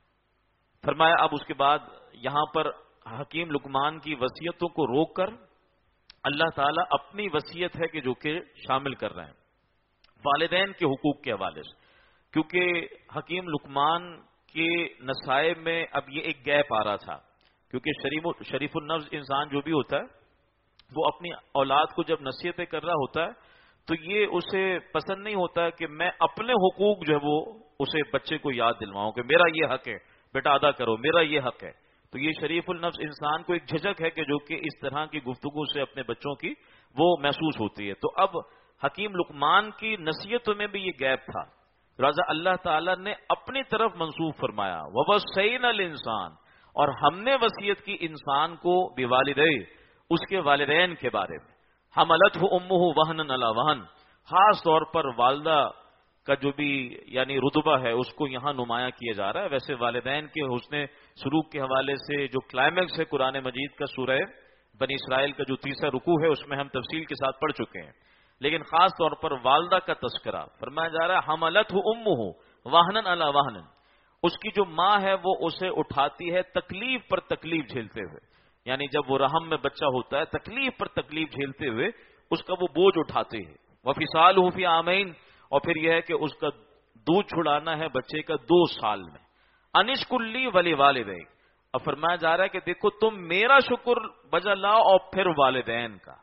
فرمایا اب اس کے بعد یہاں پر حکیم لقمان کی وصیتوں کو روک کر اللہ تعالیٰ اپنی وصیت ہے کہ جو کہ شامل کر رہے ہیں والدین کے حقوق کے حوالے سے. کیونکہ حکیم لقمان کے نصائح میں اب یہ ایک گیپ آ رہا تھا، کیونکہ شریف النفس انسان جو بھی ہوتا ہے وہ اپنی اولاد کو جب نصیحتیں کر رہا ہوتا ہے تو یہ اسے پسند نہیں ہوتا کہ میں اپنے حقوق جو ہے وہ اسے بچے کو یاد دلواؤں کہ میرا یہ حق ہے بیٹا ادا کرو، میرا یہ حق ہے. تو یہ شریف النفس انسان کو ایک جھجک ہے کہ جو کہ اس طرح کی گفتگو سے اپنے بچوں کی وہ محسوس ہوتی ہے. تو اب حکیم لقمان کی نصیحتوں میں بھی یہ گیپ تھا، لہٰذا اللہ تعالیٰ نے اپنی طرف منسوخ فرمایا وَوَصَّيْنَا الْإِنسَانَ، اور ہم نے وصیت کی انسان کو بوالدیہ، اس کے والدین کے بارے میں. حملتہ امہ وہنا علی وہن، خاص طور پر والدہ کا جو بھی یعنی رتبہ ہے اس کو یہاں نمایاں کیا جا رہا ہے۔ ویسے والدین کے حسن سلوک کے حوالے سے جو کلائمیکس ہے قرآن مجید کا سورہ بنی اسرائیل کا جو تیسرا رکوع ہے اس میں ہم تفصیل کے ساتھ پڑھ چکے ہیں، لیکن خاص طور پر والدہ کا تذکرہ فرمایا جا رہا ہے حملتہ امہ وہنا علی وہن، اس کی جو ماں ہے وہ اسے اٹھاتی ہے تکلیف پر تکلیف جھیلتے ہوئے، یعنی جب وہ رحم میں بچہ ہوتا ہے تکلیف پر تکلیف جھیلتے ہوئے اس کا وہ بوجھ اٹھاتے ہیں۔ وفصالہ فی عامین، اور پھر یہ ہے کہ اس کا دودھ چھڑانا ہے بچے کا 2 سال میں۔ انشکر لی ولی والدیک، اور فرمایا جا رہا ہے کہ دیکھو تم میرا شکر بجا لاؤ اور پھر والدین کا،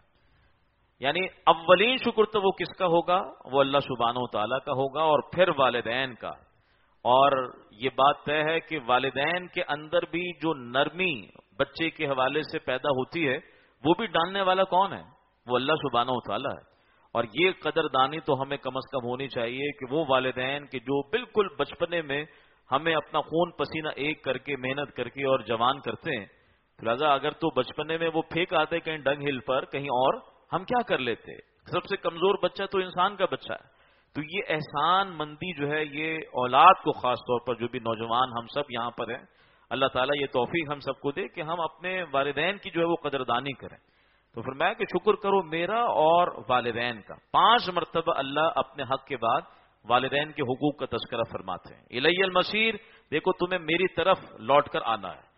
یعنی اولین شکر تو وہ کس کا ہوگا؟ وہ اللہ سبحانہ و تعالیٰ کا ہوگا، اور پھر والدین کا۔ اور یہ بات طے ہے کہ والدین کے اندر بھی جو نرمی بچے کے حوالے سے پیدا ہوتی ہے وہ بھی ڈالنے والا کون ہے؟ وہ اللہ سبحانہ و تعالیٰ ہے۔ اور یہ قدردانی تو ہمیں کم از کم ہونی چاہیے کہ وہ والدین کے جو بالکل بچپنے میں ہمیں اپنا خون پسینہ ایک کر کے محنت کر کے اور جوان کرتے ہیں، لہذا اگر تو بچپنے میں وہ پھینک آتے کہیں ڈنگ ہل پر کہیں اور، ہم کیا کر لیتے؟ سب سے کمزور بچہ تو انسان کا بچہ ہے۔ تو یہ احسان مندی جو ہے یہ اولاد کو، خاص طور پر جو بھی نوجوان ہم سب یہاں پر ہیں، اللہ تعالیٰ یہ توفیق ہم سب کو دے کہ ہم اپنے والدین کی جو ہے وہ قدردانی کریں۔ تو فرمایا کہ شکر کرو میرا اور والدین کا۔ 5 مرتبہ اللہ اپنے حق کے بعد والدین کے حقوق کا تذکرہ فرماتے ہیں۔ الی المصیر، دیکھو تمہیں میری طرف لوٹ کر آنا ہے،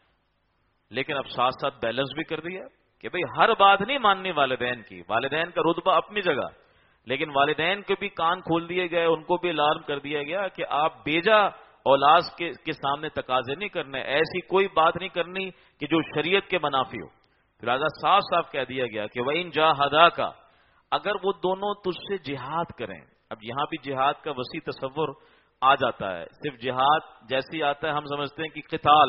لیکن اب ساتھ ساتھ بیلنس بھی کر دیا کہ بھئی ہر بات نہیں ماننی والدین کی، والدین کا رتبہ اپنی جگہ، لیکن والدین کے بھی کان کھول دیے گئے، ان کو بھی الارم کر دیا گیا کہ آپ بیجا اولاد کے سامنے تقاضے نہیں کرنے، ایسی کوئی بات نہیں کرنی کہ جو شریعت کے منافی ہو۔ لہٰذا صاف صاف کہہ دیا گیا کہ وَإِن جَاهَدَاكَ، اگر وہ دونوں تجھ سے جہاد کریں۔ اب یہاں بھی جہاد کا وسیع تصور آ جاتا ہے، صرف جہاد جیسی آتا ہے ہم سمجھتے ہیں کہ قتال،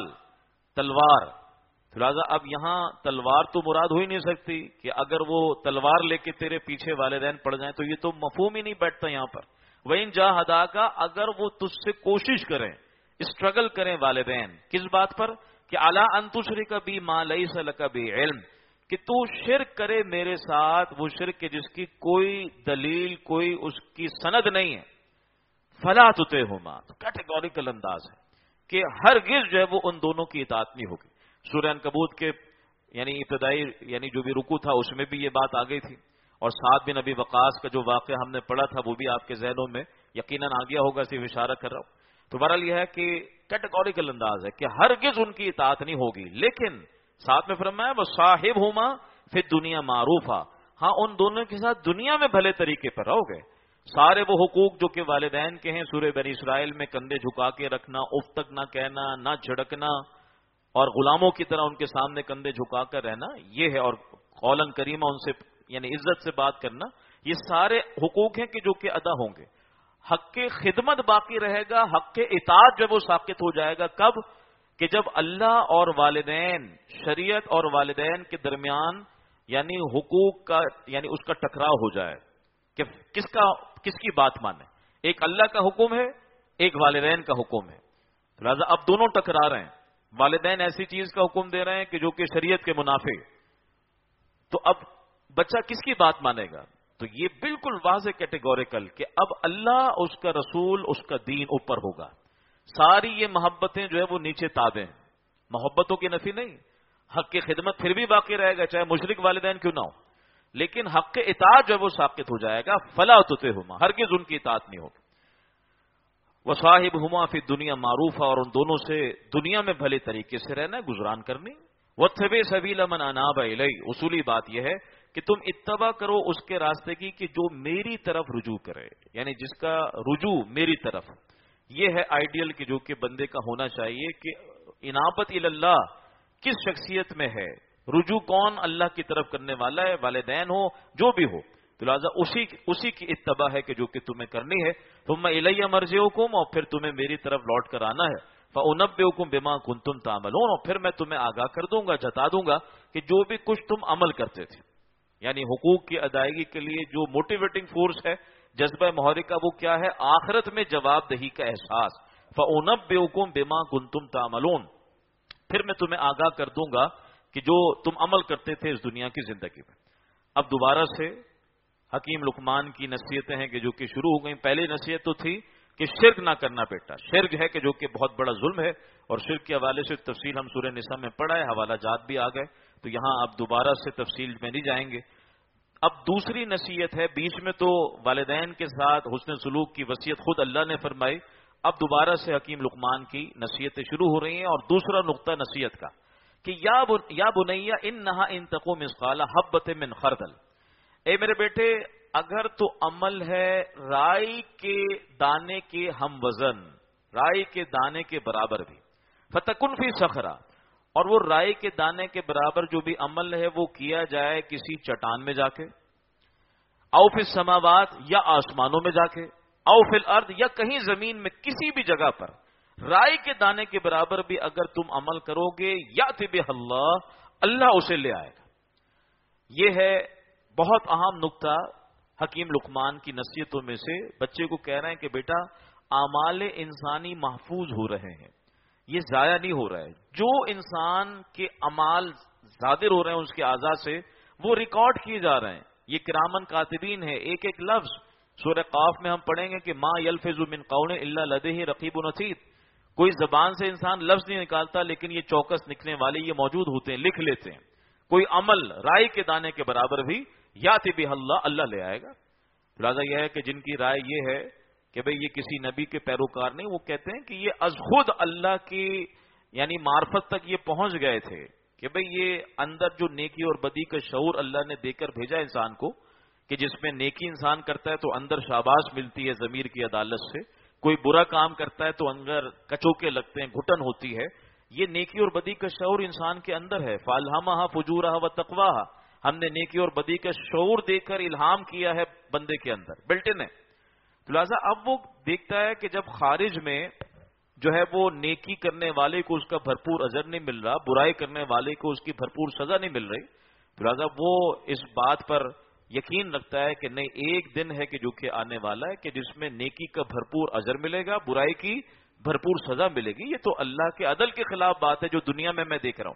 تلوار، لہٰذا اب یہاں تلوار تو مراد ہو ہی نہیں سکتی کہ اگر وہ تلوار لے کے تیرے پیچھے والدین پڑ جائیں تو یہ تو مفہوم ہی نہیں بیٹھتا یہاں پر۔ وَإِن جَاهَدَاكَ، اگر وہ تجھ سے کوشش کریں، اسٹرگل کریں والدین، کس بات پر؟ کہ عَلَىٰ أَن تُشْرِكَ بِي مَا لَيْسَ لَكَ بِهِ عِلْم، کہ تو شرک کرے میرے ساتھ وہ شرک کے جس کی کوئی دلیل، کوئی اس کی سند نہیں ہے، فَلَا تُطِعْهُمَا، تو کیٹیگوریکل انداز ہے کہ ہرگز جو ہے وہ ان دونوں کی اطاعت نہیں ہوگی۔ سورہ عنکبوت کے یعنی ابتدائی یعنی جو بھی رکوع تھا اس میں بھی یہ بات آ گئی تھی، اور سعد بن ابی وقاص کا جو واقعہ ہم نے پڑھا تھا وہ بھی آپ کے ذہنوں میں یقیناً آ گیا ہوگا، صرف اشارہ کر رہا ہوں۔ تو بہرحال یہ ہے کہ کیٹیگوریکل انداز ہے کہ ہرگز ان کی اطاعت نہیں ہوگی، لیکن ساتھ میں فرمایا وہ صاحب ہوما پھر دنیا معروفہ، ہاں ان دونوں کے ساتھ دنیا میں بھلے طریقے پر رہو گے۔ سارے وہ حقوق جو کہ والدین کے ہیں سورہ بنی اسرائیل میں، کندھے جھکا کے رکھنا، اف تک نہ کہنا، نہ جھڑکنا، اور غلاموں کی طرح ان کے سامنے کندھے جھکا کر رہنا، یہ ہے، اور قولاً کریمہ ان سے یعنی عزت سے بات کرنا، یہ سارے حقوق ہیں کہ جو کہ ادا ہوں گے۔ حق خدمت باقی رہے گا، حق اطاعت جب وہ ساقط ہو جائے گا، کب؟ کہ جب اللہ اور والدین، شریعت اور والدین کے درمیان یعنی حقوق کا یعنی اس کا ٹکراؤ ہو جائے کہ کس کی بات مانے، ایک اللہ کا حکم ہے، ایک والدین کا حکم ہے، لہذا اب دونوں ٹکرا رہے ہیں، والدین ایسی چیز کا حکم دے رہے ہیں کہ جو کہ شریعت کے منافع، تو اب بچہ کس کی بات مانے گا؟ تو یہ بالکل واضح کیٹیگوریکل کہ اب اللہ، اس کا رسول، اس کا دین اوپر ہوگا، ساری یہ محبتیں جو ہے وہ نیچے تابع ہیں، محبتوں کی نفی نہیں، حق کی خدمت پھر بھی باقی رہے گا چاہے مشرک والدین کیوں نہ ہو، لیکن حق اطاعت جو ہے وہ ساقط ہو جائے گا، فلا تطعهما، ہرگز ان کی اطاعت نہیں ہوگی۔ وصاحبهما فی الدنیا معروفا، اور ان دونوں سے دنیا میں بھلے طریقے سے رہنا، گزران کرنی۔ واتبع سبیل من اناب الی، اصولی بات یہ ہے کہ تم اتباع کرو اس کے راستے کی کہ جو میری طرف رجوع کرے، یعنی جس کا رجوع میری طرف، یہ ہے آئیڈیل کہ جو کہ بندے کا ہونا چاہیے کہ انابت اللہ کس شخصیت میں ہے، رجوع کون اللہ کی طرف کرنے والا ہے، والدین ہو جو بھی ہو، تو لہٰذا اسی کی اتباع ہے کہ جو کہ تمہیں کرنی ہے۔ ثم الی مرجعکم، اور پھر تمہیں میری طرف لوٹ کر آنا ہے، فانبئکم بما کنتم تعملون، اور پھر میں تمہیں آگاہ کر دوں گا، جتا دوں گا کہ جو بھی کچھ تم عمل کرتے تھے، یعنی حقوق کی ادائیگی کے لیے جو موٹیویٹنگ فورس ہے، جذبہ محرکہ، وہ کیا ہے؟ آخرت میں جواب دہی کا احساس۔ فانبئکم بما کنتم تعملون، پھر میں تمہیں آگاہ کر دوں گا کہ جو تم عمل کرتے تھے اس دنیا کی زندگی میں۔ اب دوبارہ سے حکیم لقمان کی نصیحتیں ہیں کہ جو کہ شروع ہو گئیں. پہلی نصیحت تو تھی کہ شرک نہ کرنا بیٹا. شرک ہے کہ جو کہ بہت بڑا ظلم ہے، اور شرک کے حوالے سے تفصیل ہم سورہ نساء میں پڑھا ہے، حوالہ جات بھی آ گئے، تو یہاں اب دوبارہ سے تفصیل میں نہیں جائیں گے. اب دوسری نصیحت ہے، بیچ میں تو والدین کے ساتھ حسن سلوک کی وصیت خود اللہ نے فرمائی، اب دوبارہ سے حکیم لقمان کی نصیحتیں شروع ہو رہی ہیں. اور دوسرا نقطہ نصیحت کا کہ یا بنیا انہا ان تقو مثقال حبۃ من خردل، اے میرے بیٹے اگر تو عمل ہے رائی کے دانے کے ہم وزن، رائی کے دانے کے برابر بھی، فتکن فی صخرہ، اور وہ رائی کے دانے کے برابر جو بھی عمل ہے وہ کیا جائے کسی چٹان میں جا کے، او فی السماوات یا آسمانوں میں جا کے، او فی الارض یا کہیں زمین میں کسی بھی جگہ پر رائی کے دانے کے برابر بھی اگر تم عمل کرو گے یأتی بہ اللہ، اللہ اسے لے آئے گا. یہ ہے بہت اہم نقطہ حکیم لقمان کی نصیحتوں میں سے. بچے کو کہہ رہے ہیں کہ بیٹا اعمال انسانی محفوظ ہو رہے ہیں، یہ ضائع نہیں ہو رہا ہے. جو انسان کے اعمال صادر ہو رہے ہیں اس کے اعضاء سے وہ ریکارڈ کیے جا رہے ہیں. یہ کرامن کاتبین ہے. ایک ایک لفظ سورہ قاف میں ہم پڑھیں گے کہ ما یلفظ من قول الا لدیہ رقیب عتید. کوئی زبان سے انسان لفظ نہیں نکالتا لیکن یہ چوکس لکھنے والے یہ موجود ہوتے ہیں، لکھ لیتے ہیں. کوئی عمل رائی کے دانے کے برابر بھی یاتی بہ اللہ، اللہ لے آئے گا. لہٰذا یہ ہے کہ جن کی رائے یہ ہے کہ بھئی یہ کسی نبی کے پیروکار نہیں، وہ کہتے ہیں کہ یہ از خود اللہ کی یعنی معرفت تک یہ پہنچ گئے تھے کہ بھئی یہ اندر جو نیکی اور بدی کا شعور اللہ نے دے کر بھیجا انسان کو، کہ جس میں نیکی انسان کرتا ہے تو اندر شاباش ملتی ہے ضمیر کی عدالت سے، کوئی برا کام کرتا ہے تو اندر کچوکے لگتے ہیں، گھٹن ہوتی ہے. یہ نیکی اور بدی کا شعور انسان کے اندر ہے. فالہمہا فجورہا وتقواہا، ہم نے نیکی اور بدی کا شعور دے کر الہام کیا ہے بندے کے اندر، بلٹن ہے. تو لہٰذا اب وہ دیکھتا ہے کہ جب خارج میں جو ہے وہ نیکی کرنے والے کو اس کا بھرپور اجر نہیں مل رہا، برائی کرنے والے کو اس کی بھرپور سزا نہیں مل رہی، تو لہٰذا وہ اس بات پر یقین رکھتا ہے کہ نہیں، ایک دن ہے کہ جو کہ آنے والا ہے کہ جس میں نیکی کا بھرپور اجر ملے گا، برائی کی بھرپور سزا ملے گی. یہ تو اللہ کے عدل کے خلاف بات ہے جو دنیا میں دیکھ رہا ہوں.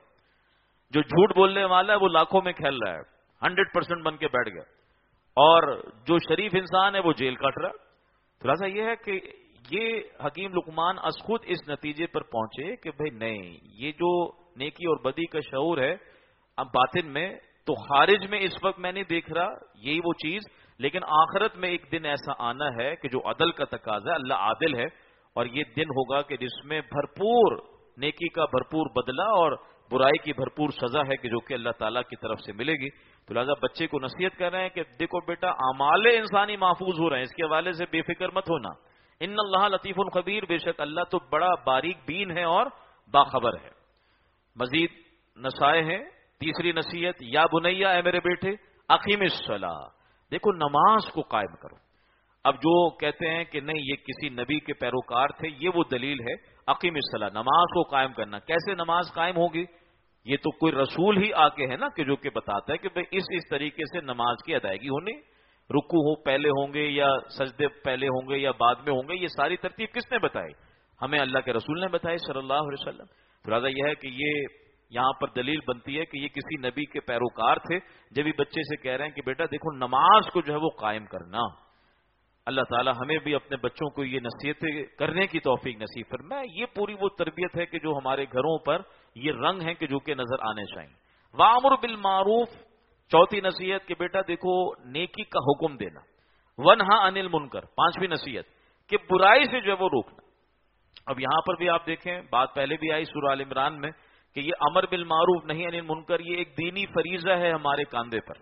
جو جھوٹ بولنے والا ہے وہ لاکھوں میں کھیل رہا ہے، 100% بن کے بیٹھ گیا، اور جو شریف انسان ہے وہ جیل کاٹ رہا ہے. تو لہٰذا یہ ہے کہ یہ حکیم لقمان از خود اس نتیجے پر پہنچے کہ بھئی نہیں، یہ جو نیکی اور بدی کا شعور ہے اب باطن میں، تو خارج میں اس وقت میں نہیں دیکھ رہا یہی وہ چیز، لیکن آخرت میں ایک دن ایسا آنا ہے کہ جو عدل کا تقاضا ہے، اللہ عادل ہے، اور یہ دن ہوگا کہ جس میں بھرپور نیکی کا بھرپور بدلہ اور برائی کی بھرپور سزا ہے کہ جو کہ اللہ تعالیٰ کی طرف سے ملے گی. تو لہٰذا بچے کو نصیحت کر رہے ہیں کہ دیکھو بیٹا اعمال انسانی محفوظ ہو رہے ہیں، اس کے حوالے سے بے فکر مت ہونا. ان اللہ لطیف خبیر، بے شک اللہ تو بڑا باریک بین ہے اور باخبر ہے. مزید نصائح ہیں. تیسری نصیحت یا بنیا، اے میرے بیٹے اقیم الصلاۃ، دیکھو نماز کو قائم کرو. اب جو کہتے ہیں کہ نہیں یہ کسی نبی کے پیروکار تھے، یہ وہ دلیل ہے. اقیم الصلاۃ، نماز کو قائم کرنا. کیسے نماز قائم ہوگی؟ یہ تو کوئی رسول ہی آ کے ہے نا کہ جو کہ بتاتا ہے کہ بھئی اس طریقے سے نماز کی ادائیگی ہونی. رکوع ہو پہلے ہوں گے یا سجدے پہلے ہوں گے یا بعد میں ہوں گے، یہ ساری ترتیب کس نے بتائی؟ ہمیں اللہ کے رسول نے بتائی صلی اللہ علیہ وسلم. تو لہٰذا یہ ہے کہ یہ یہاں پر دلیل بنتی ہے کہ یہ کسی نبی کے پیروکار تھے. جب ہی بچے سے کہہ رہے ہیں کہ بیٹا دیکھو نماز کو جو ہے وہ قائم کرنا. اللہ تعالی ہمیں بھی اپنے بچوں کو یہ نصیحتیں کرنے کی توفیق نصیب فرمائے. یہ پوری وہ تربیت ہے کہ جو ہمارے گھروں پر یہ رنگ ہیں کہ جو کہ نظر آنے چاہیے. وَأَمُرْ بِالْمَعْرُوفِ، چوتھی نصیحت کہ بیٹا دیکھو نیکی کا حکم دینا. وَنْہَا عَنِ الْمُنْکَر، پانچویں نصیحت کہ برائی سے جو ہے وہ روکنا. اب یہاں پر بھی آپ دیکھیں بات پہلے بھی آئی سورہ آل عمران میں کہ یہ امر بالمعروف نہیں عن المنکر، یہ ایک دینی فریضہ ہے ہمارے کاندھے پر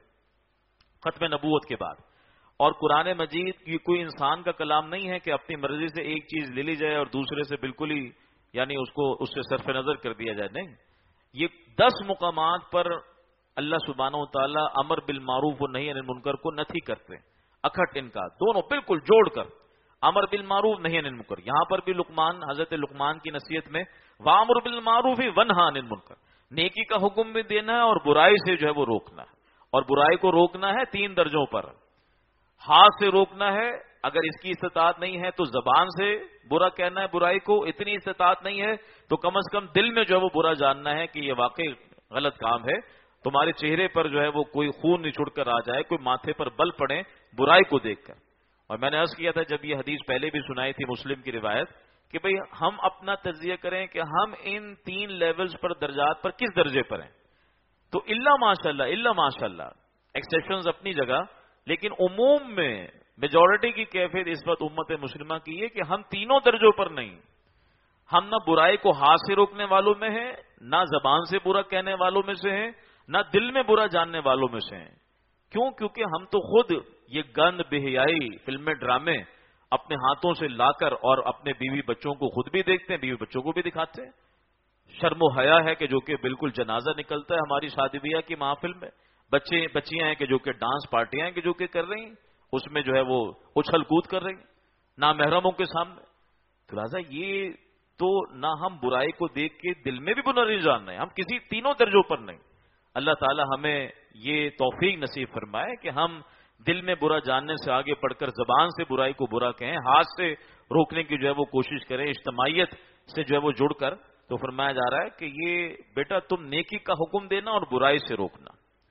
ختم نبوت کے بعد. اور قرآن مجید یہ کوئی انسان کا کلام نہیں ہے کہ اپنی مرضی سے ایک چیز لے لی جائے اور دوسرے سے بالکل ہی یعنی اس سے صرف نظر کر دیا جائے. نہیں، یہ 10 مقامات پر اللہ سبحانہ و تعالیٰ امر بالمعروف و نہی عن المنکر کو نتھی کرتے، اکھٹ ان کا دونوں بالکل جوڑ کر امر بالمعروف نہی عن المنکر. یہاں پر بھی لقمان، حضرت لقمان کی نصیحت میں وَأَمُرْ بِالْمَعْرُوفِ وَانْہَا عَنِ الْمُنکَر، نیکی کا حکم بھی دینا ہے اور برائی سے جو ہے وہ روکنا ہے. اور برائی کو روکنا ہے 3 درجوں پر. ہاتھ سے روکنا ہے، اگر اس کی استطاعت نہیں ہے تو زبان سے برا کہنا ہے برائی کو، اتنی استطاعت نہیں ہے تو کم از کم دل میں جو ہے وہ برا جاننا ہے کہ یہ واقعی غلط کام ہے. تمہارے چہرے پر جو ہے وہ کوئی خون نچڑ کر آ جائے، کوئی ماتھے پر بل پڑے برائی کو دیکھ کر. اور میں نے عرض کیا تھا جب یہ حدیث پہلے بھی سنائی تھی مسلم کی روایت کہ بھئی ہم اپنا تجزیہ کریں کہ ہم ان 3 لیولز پر، درجات پر کس درجے پر ہیں. تو اللہ ماشاء اللہ ایکسیپشنز اپنی جگہ، لیکن عموم میں میجورٹی کی کیفیت اس وقت امت مسلمہ کی ہے کہ ہم تینوں درجوں پر نہیں. ہم نہ برائی کو ہاتھ سے روکنے والوں میں ہیں، نہ زبان سے برا کہنے والوں میں سے ہیں، نہ دل میں برا جاننے والوں میں سے ہیں. کیوں؟ کیونکہ ہم تو خود یہ گند، بے حیائی، فلمیں، ڈرامے اپنے ہاتھوں سے لا کر اور اپنے بیوی بچوں کو خود بھی دیکھتے ہیں، بیوی بچوں کو بھی دکھاتے ہیں. شرم و حیا ہے کہ جو کہ بالکل جنازہ نکلتا ہے ہماری شادی بیاہ کی محفل میں. بچیاں ہیں کہ جو کہ ڈانس پارٹیاں ہیں کہ جو کہ کر رہی ہیں، اس میں جو ہے وہ اچھل کود کر رہی ہیں نامحرموں کے سامنے. تو لہٰذا یہ تو نہ ہم برائی کو دیکھ کے دل میں بھی برا نہیں جان رہے، ہم کسی تینوں درجوں پر نہیں. اللہ تعالی ہمیں یہ توفیق نصیب فرمائے کہ ہم دل میں برا جاننے سے آگے بڑھ کر زبان سے برائی کو برا کہیں، ہاتھ سے روکنے کی جو ہے وہ کوشش کریں، اجتماعیت سے جو ہے وہ جڑ کر. تو فرمایا جا رہا ہے کہ یہ بیٹا تم نیکی کا حکم دینا اور برائی سے روکنا.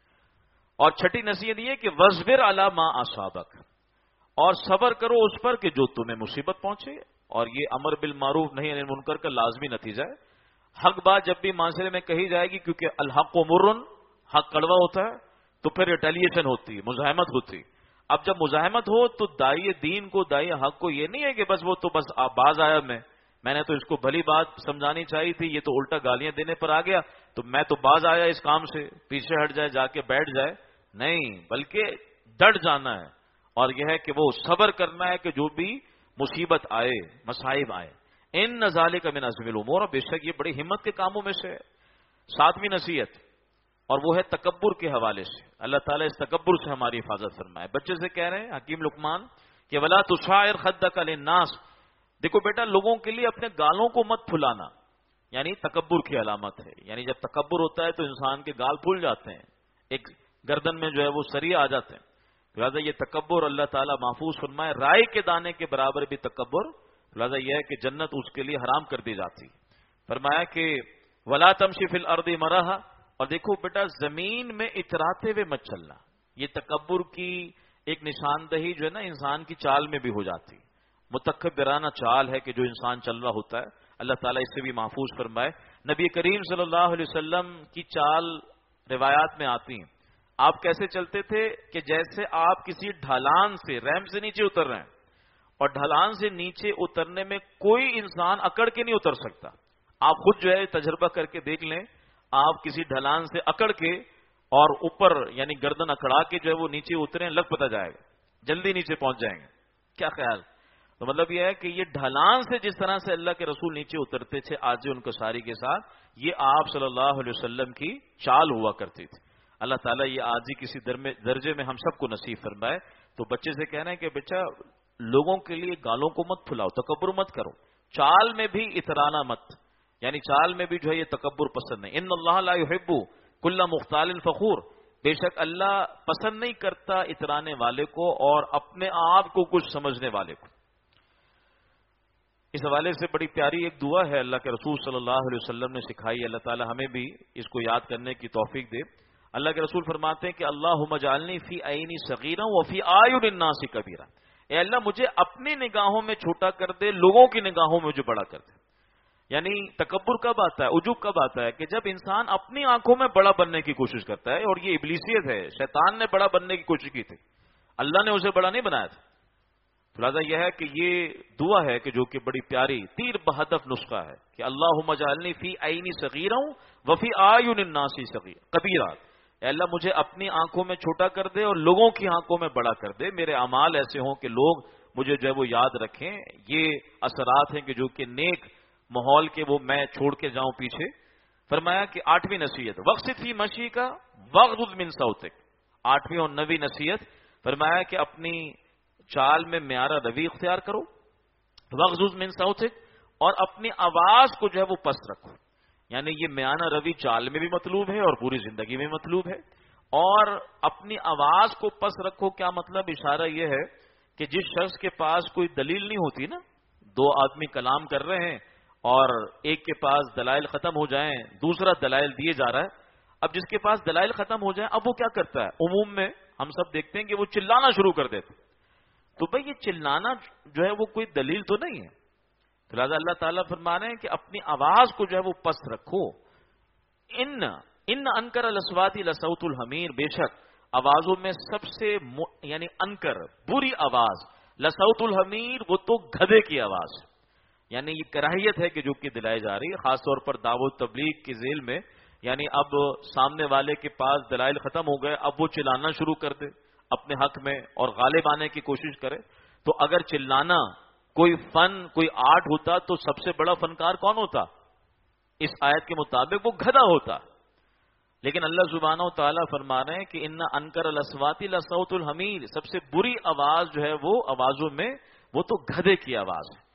اور چھٹی نصیحت یہ کہ وَاصْبِرْ عَلَىٰ مَا أَصَابَكَ، اور صبر کرو اس پر کہ جو تمہیں مصیبت پہنچے. اور یہ امر بالمعروف نہی عن المنکر کا لازمی نتیجہ ہے. حق بات جب بھی معاشرے میں کہی جائے گی، کیونکہ الحق مر، حق کڑوا ہوتا ہے، تو پھر ریٹیلیشن ہوتی ہے، مزاحمت ہوتی. اب جب مزاحمت ہو تو داعی دین کو، داعی حق کو یہ نہیں ہے کہ بس وہ تو بس باز آیا، میں نے تو اس کو بھلی بات سمجھانی چاہیے تھی، یہ تو الٹا گالیاں دینے پر آ گیا، تو میں تو باز آیا اس کام سے، پیچھے ہٹ جائے، جا کے بیٹھ جائے. نہیں، بلکہ ڈٹ جانا ہے. اور یہ ہے کہ وہ صبر کرنا ہے کہ جو بھی مصیبت آئے، مصائب آئے. ان ذالک من عزم الامور، اور بے شک یہ بڑی ہمت کے کاموں میں سے ہے. 7ویں نصیحت، اور وہ ہے تکبر کے حوالے سے. اللہ تعالیٰ اس تکبر سے ہماری حفاظت فرمائے. بچے سے کہہ رہے ہیں حکیم لقمان کہ ولا تصعر خدک للناس، دیکھو بیٹا لوگوں کے لیے اپنے گالوں کو مت پھلانا، یعنی تکبر کی علامت ہے. یعنی جب تکبر ہوتا ہے تو انسان کے گال پھول جاتے ہیں، ایک گردن میں جو ہے وہ سریے آ جاتے ہیں. لہٰذا یہ تکبر اللہ تعالیٰ محفوظ فرمائے. رائے کے دانے کے برابر بھی تکبر، لہٰذا یہ ہے کہ جنت اس کے لیے حرام کر دی جاتی. فرمایا کہ ولا تمشی فی الارض مرحا، اور دیکھو بیٹا زمین میں اتراتے ہوئے مت چلنا. یہ تکبر کی ایک نشاندہی جو ہے نا انسان کی چال میں بھی ہو جاتی، متکبرانہ چال ہے کہ جو انسان چل رہا ہوتا ہے. اللہ تعالیٰ اس سے بھی محفوظ فرمائے. نبی کریم صلی اللہ علیہ وسلم کی چال روایات میں آتی ہیں. آپ کیسے چلتے تھے کہ جیسے آپ کسی ڈھلان سے، ریمپ سے نیچے اتر رہے ہیں، اور ڈھلان سے نیچے اترنے میں کوئی انسان اکڑ کے نہیں اتر سکتا. آپ خود جو ہے تجربہ کر کے دیکھ لیں، آپ کسی ڈھلان سے اکڑ کے اور اوپر یعنی گردن اکڑا کے جو ہے وہ نیچے اتریں، لگ پتہ جائے گا، جلدی نیچے پہنچ جائیں گے. کیا خیال؟ تو مطلب یہ ہے کہ یہ ڈھلان سے جس طرح سے اللہ کے رسول نیچے اترتے تھے آج ان کو ساری کے ساتھ، یہ آپ صلی اللہ علیہ وسلم کی چال ہوا کرتی تھی. اللہ تعالیٰ یہ آجی کسی درجے میں ہم سب کو نصیب فرمائے. تو بچے سے کہنا ہے کہ بچہ لوگوں کے لیے گالوں کو مت پھلاؤ، تکبر مت کرو، چال میں بھی اترانا مت، یعنی چال میں بھی جو ہے یہ تکبر پسند نہیں. ان اللہ لا يحب کل مختال فخور، بے شک اللہ پسند نہیں کرتا اترانے والے کو اور اپنے آپ کو کچھ سمجھنے والے کو. اس حوالے سے بڑی پیاری ایک دعا ہے اللہ کے رسول صلی اللہ علیہ وسلم نے سکھائی. اللہ تعالی ہمیں بھی اس کو یاد کرنے کی توفیق دے. اللہ کے رسول فرماتے ہیں کہ اللہم اجعلنی فی عینی صغیرا وفی اعین الناس کبیرا، اے اللہ مجھے اپنی نگاہوں میں چھوٹا کر دے، لوگوں کی نگاہوں میں مجھے بڑا کر دے. یعنی تکبر کب آتا ہے، عجب کب آتا ہے؟ کہ جب انسان اپنی آنکھوں میں بڑا بننے کی کوشش کرتا ہے. اور یہ ابلیسیت ہے، شیطان نے بڑا بننے کی کوشش کی تھی، اللہ نے اسے بڑا نہیں بنایا تھا. لہٰذا یہ ہے کہ یہ دعا ہے کہ جو کہ بڑی پیاری تیر بہدف نسخہ ہے کہ اللہم اجعلنی فی عینی صغیرا وفی اعین الناس کبیرا، اے اللہ مجھے اپنی آنکھوں میں چھوٹا کر دے اور لوگوں کی آنکھوں میں بڑا کر دے. میرے اعمال ایسے ہوں کہ لوگ مجھے جو ہے وہ یاد رکھیں. یہ اثرات ہیں کہ جو کہ نیک ماحول کے وہ میں چھوڑ کے جاؤں پیچھے. فرمایا کہ 8ویں نصیحت وقصد فی مشی کا وغضض من صوتک. 8ویں اور 9ویں نصیحت فرمایا کہ اپنی چال میں معیارہ روی اختیار کرو، وغضض من صوتک، اور اپنی آواز کو جو ہے وہ پست رکھو. یعنی یہ معیارہ روی چال میں بھی مطلوب ہے اور پوری زندگی میں مطلوب ہے. اور اپنی آواز کو پست رکھو کیا مطلب؟ اشارہ یہ ہے کہ جس شخص کے پاس کوئی دلیل نہیں ہوتی نا، دو آدمی کلام کر رہے ہیں اور ایک کے پاس دلائل ختم ہو جائیں، دوسرا دلائل دیے جا رہا ہے. اب جس کے پاس دلائل ختم ہو جائیں اب وہ کیا کرتا ہے؟ عموم میں ہم سب دیکھتے ہیں کہ وہ چلانا شروع کر دیتے. تو بھئی یہ چلانا جو ہے وہ کوئی دلیل تو نہیں ہے. تو لہٰذا اللہ تعالیٰ فرما رہے ہیں کہ اپنی آواز کو جو ہے وہ پست رکھو. ان انکر الاصوات لصوت الحمیر، بے شک آوازوں میں سب سے یعنی انکر بری آواز لصوت الحمیر، وہ تو گدھے کی آواز. یعنی یہ کراہیت ہے کہ جو کہ دلائی جا رہی ہے خاص طور پر دعوت تبلیغ کی ذیل میں. یعنی اب سامنے والے کے پاس دلائل ختم ہو گئے، اب وہ چلانا شروع کر دے اپنے حق میں اور غالب آنے کی کوشش کرے. تو اگر چلانا کوئی فن کوئی آرٹ ہوتا تو سب سے بڑا فنکار کون ہوتا؟ اس آیت کے مطابق وہ گدھا ہوتا. لیکن اللہ سبحانہ و تعالیٰ فرما رہے ہیں کہ ان انکر الاصوات لصوت الحمیر، سب سے بری آواز جو ہے وہ آوازوں میں وہ تو گدھے کی آواز ہے.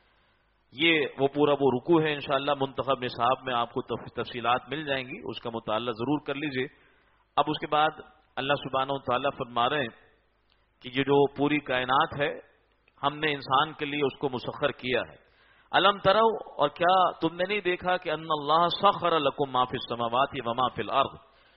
یہ وہ پورا وہ رکوع ہے، انشاءاللہ منتخب نصاب میں آپ کو تفصیلات مل جائیں گی، اس کا مطالعہ ضرور کر لیجئے. اب اس کے بعد اللہ سبحانہ و تعالیٰ فرما رہے ہیں کہ یہ جو پوری کائنات ہے ہم نے انسان کے لیے اس کو مسخر کیا ہے. الم ترو، اور کیا تم نے نہیں دیکھا کہ ان اللہ سخر لکم ما فی السماوات و ما فی الارض،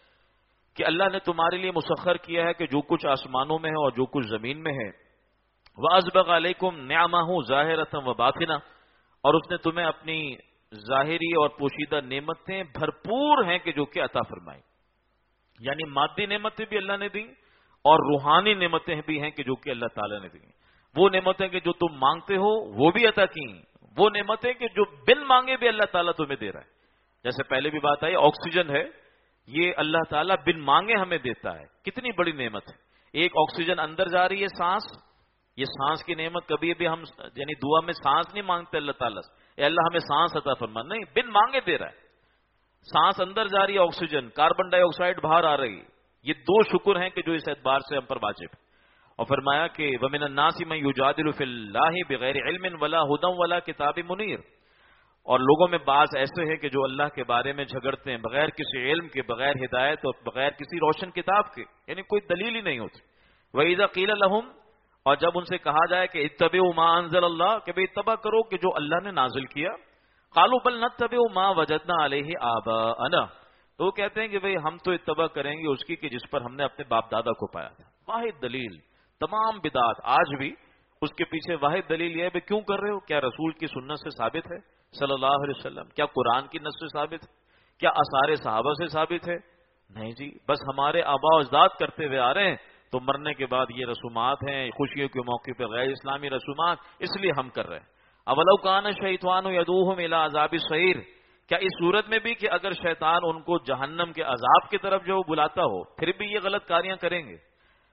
کہ اللہ نے تمہارے لیے مسخر کیا ہے کہ جو کچھ آسمانوں میں ہے اور جو کچھ زمین میں ہے. وَأَسْبَغَ عَلَيْكُمْ نِعَمَهُ ظَاهِرَةً وَبَاطِنَةً، اور اس نے تمہیں اپنی ظاہری اور پوشیدہ نعمتیں بھرپور ہیں کہ جو کہ عطا فرمائی. یعنی مادی نعمتیں بھی اللہ نے دی اور روحانی نعمتیں بھی ہیں کہ جو کہ اللہ تعالیٰ نے دی. وہ نعمتیں کہ جو تم مانگتے ہو وہ بھی عطا کی، وہ نعمتیں کہ جو بن مانگے بھی اللہ تعالیٰ تمہیں دے رہا ہے. جیسے پہلے بھی بات آئی، آکسیجن ہے، یہ اللہ تعالیٰ بن مانگے ہمیں دیتا ہے. کتنی بڑی نعمت ہے. ایک آکسیجن اندر جا رہی ہے، سانس، یہ سانس کی نعمت. کبھی بھی ہم یعنی دعا میں سانس نہیں مانگتے اللہ تعالیٰ سے اے اللہ ہمیں سانس عطا فرما، نہیں، بن مانگے دے رہا ہے. سانس اندر جا رہی ہے، آکسیجن، کاربن ڈائی آکسائڈ باہر آ رہی ہے. یہ دو شکر ہیں کہ جو اس اعتبار سے ہم پر واجب ہے. اور فرمایا کہ وَمِنَ النَّاسِ مَن يُجَادِلُ فِي اللَّهِ بِغَيْرِ عِلْمٍ وَلَا هُدًى وَلَا كِتَابٍ مُنِيرٍ، اور لوگوں میں بعض ایسے ہیں کہ جو اللہ کے بارے میں جھگڑتے ہیں بغیر کسی علم کے، بغیر ہدایت اور بغیر کسی روشن کتاب کے، یعنی کوئی دلیل ہی نہیں ہوتی. وَإِذَا قِيلَ لَهُمْ، اور جب ان سے کہا جائے کہ اتبعوا ما انزل اللہ، کہ بھئی اتباع کرو کہ جو اللہ نے نازل کیا، قالوا بل نتبع ما وجدنا علیہ آباءنا، تو وہ کہتے ہیں کہ بھئی ہم تو اتباع کریں گے اس کی کہ جس پر ہم نے اپنے باپ دادا کو پایا تھا. واحد دلیل. تمام بدعات آج بھی اس کے پیچھے واحد دلیل یہ ہے بھئی کیوں کر رہے ہو؟ کیا رسول کی سنت سے ثابت ہے صلی اللہ علیہ وسلم؟ کیا قرآن کی نص سے ثابت ہے؟ کیا آثار صحابہ سے ثابت ہے؟ نہیں جی، بس ہمارے آباء و اجداد کرتے ہوئے آ رہے ہیں تو مرنے کے بعد یہ رسومات ہیں، خوشیوں کے موقع پہ غیر اسلامی رسومات، اس لیے ہم کر رہے ہیں. اولو کان الشیطان یدعوہم الی عذاب السعیر، کیا اس صورت میں بھی کہ اگر شیطان ان کو جہنم کے عذاب کی طرف جو بلاتا ہو پھر بھی یہ غلط کاریاں کریں گے؟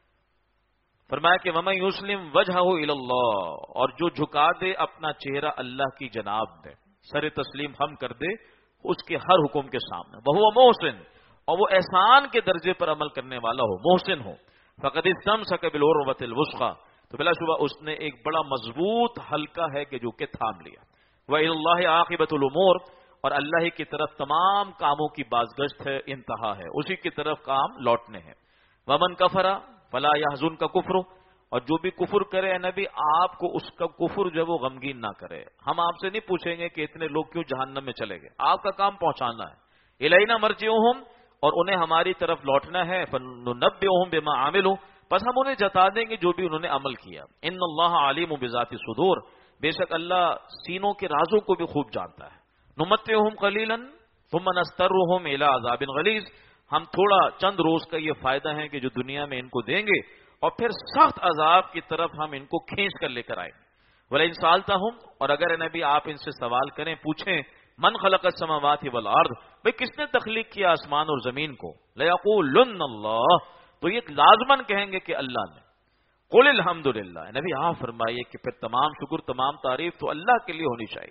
فرمایا کہ وَمَن يُسْلِمْ وَجْهَهُ إِلَى اللَّهِ، اور جو جھکا دے اپنا چہرہ اللہ کی جناب میں، سر تسلیم ہم کر دے اس کے ہر حکم کے سامنے، وَهُوَ مُحْسِنٌ، اور وہ احسان کے درجے پر عمل کرنے والا ہو، محسن ہو، فَقَدِ اسْتَمْسَكَ بِالْعُرْوَةِ الْوُثْقَىٰ، تو بلا شبہ اس نے ایک بڑا مضبوط حلقہ ہے کہ جو کہ تھام لیا. وَإِلَى اللَّهِ عَاقِبَةُ الْأُمُورِ، اور اللہ ہی کی طرف تمام کاموں کی بازگشت ہے، انتہا ہے، اسی کی طرف کام لوٹنے ہیں. وَمَن كَفَرَ فَلَا يَحْزُنْكَ كُفْرُهُ، اور جو بھی کفر کرے اے نبی آپ کو اس کا کفر جو ہے وہ غمگین نہ کرے. ہم آپ سے نہیں پوچھیں گے کہ اتنے لوگ کیوں جہنم میں چلے گئے، آپ کا کام پہنچانا ہے. الینا مرجعہم، اور انہیں ہماری طرف لوٹنا ہے. فننبئہم بما عملوا، بس ہم انہیں جتا دیں گے جو بھی انہوں نے عمل کیا. ان اللہ علیم بذات الصدور، بے شک اللہ سینوں کے رازوں کو بھی خوب جانتا ہے. نمتعہم قلیلا ثم نضطرہم الی عذاب غلیظ، ہم تھوڑا چند روز کا یہ فائدہ ہے کہ جو دنیا میں ان کو دیں گے اور پھر سخت عذاب کی طرف ہم ان کو کھینچ کر لے کر آئیں. وَلَئِن سَأَلْتَهُمْ، اور اگر نبی آپ ان سے سوال کریں، پوچھیں، من خلق السماوات والارض، بھئی کس نے تخلیق کیا آسمان اور زمین کو، لَيَقُولُنَّ اللَّهُ، تو یہ لازماً کہیں گے کہ اللہ نے. قُلِ الْحَمْدُلِلَّهِ، نبی آپ فرمائیے کہ پھر تمام شکر تمام تعریف تو اللہ کے لیے ہونی چاہیے.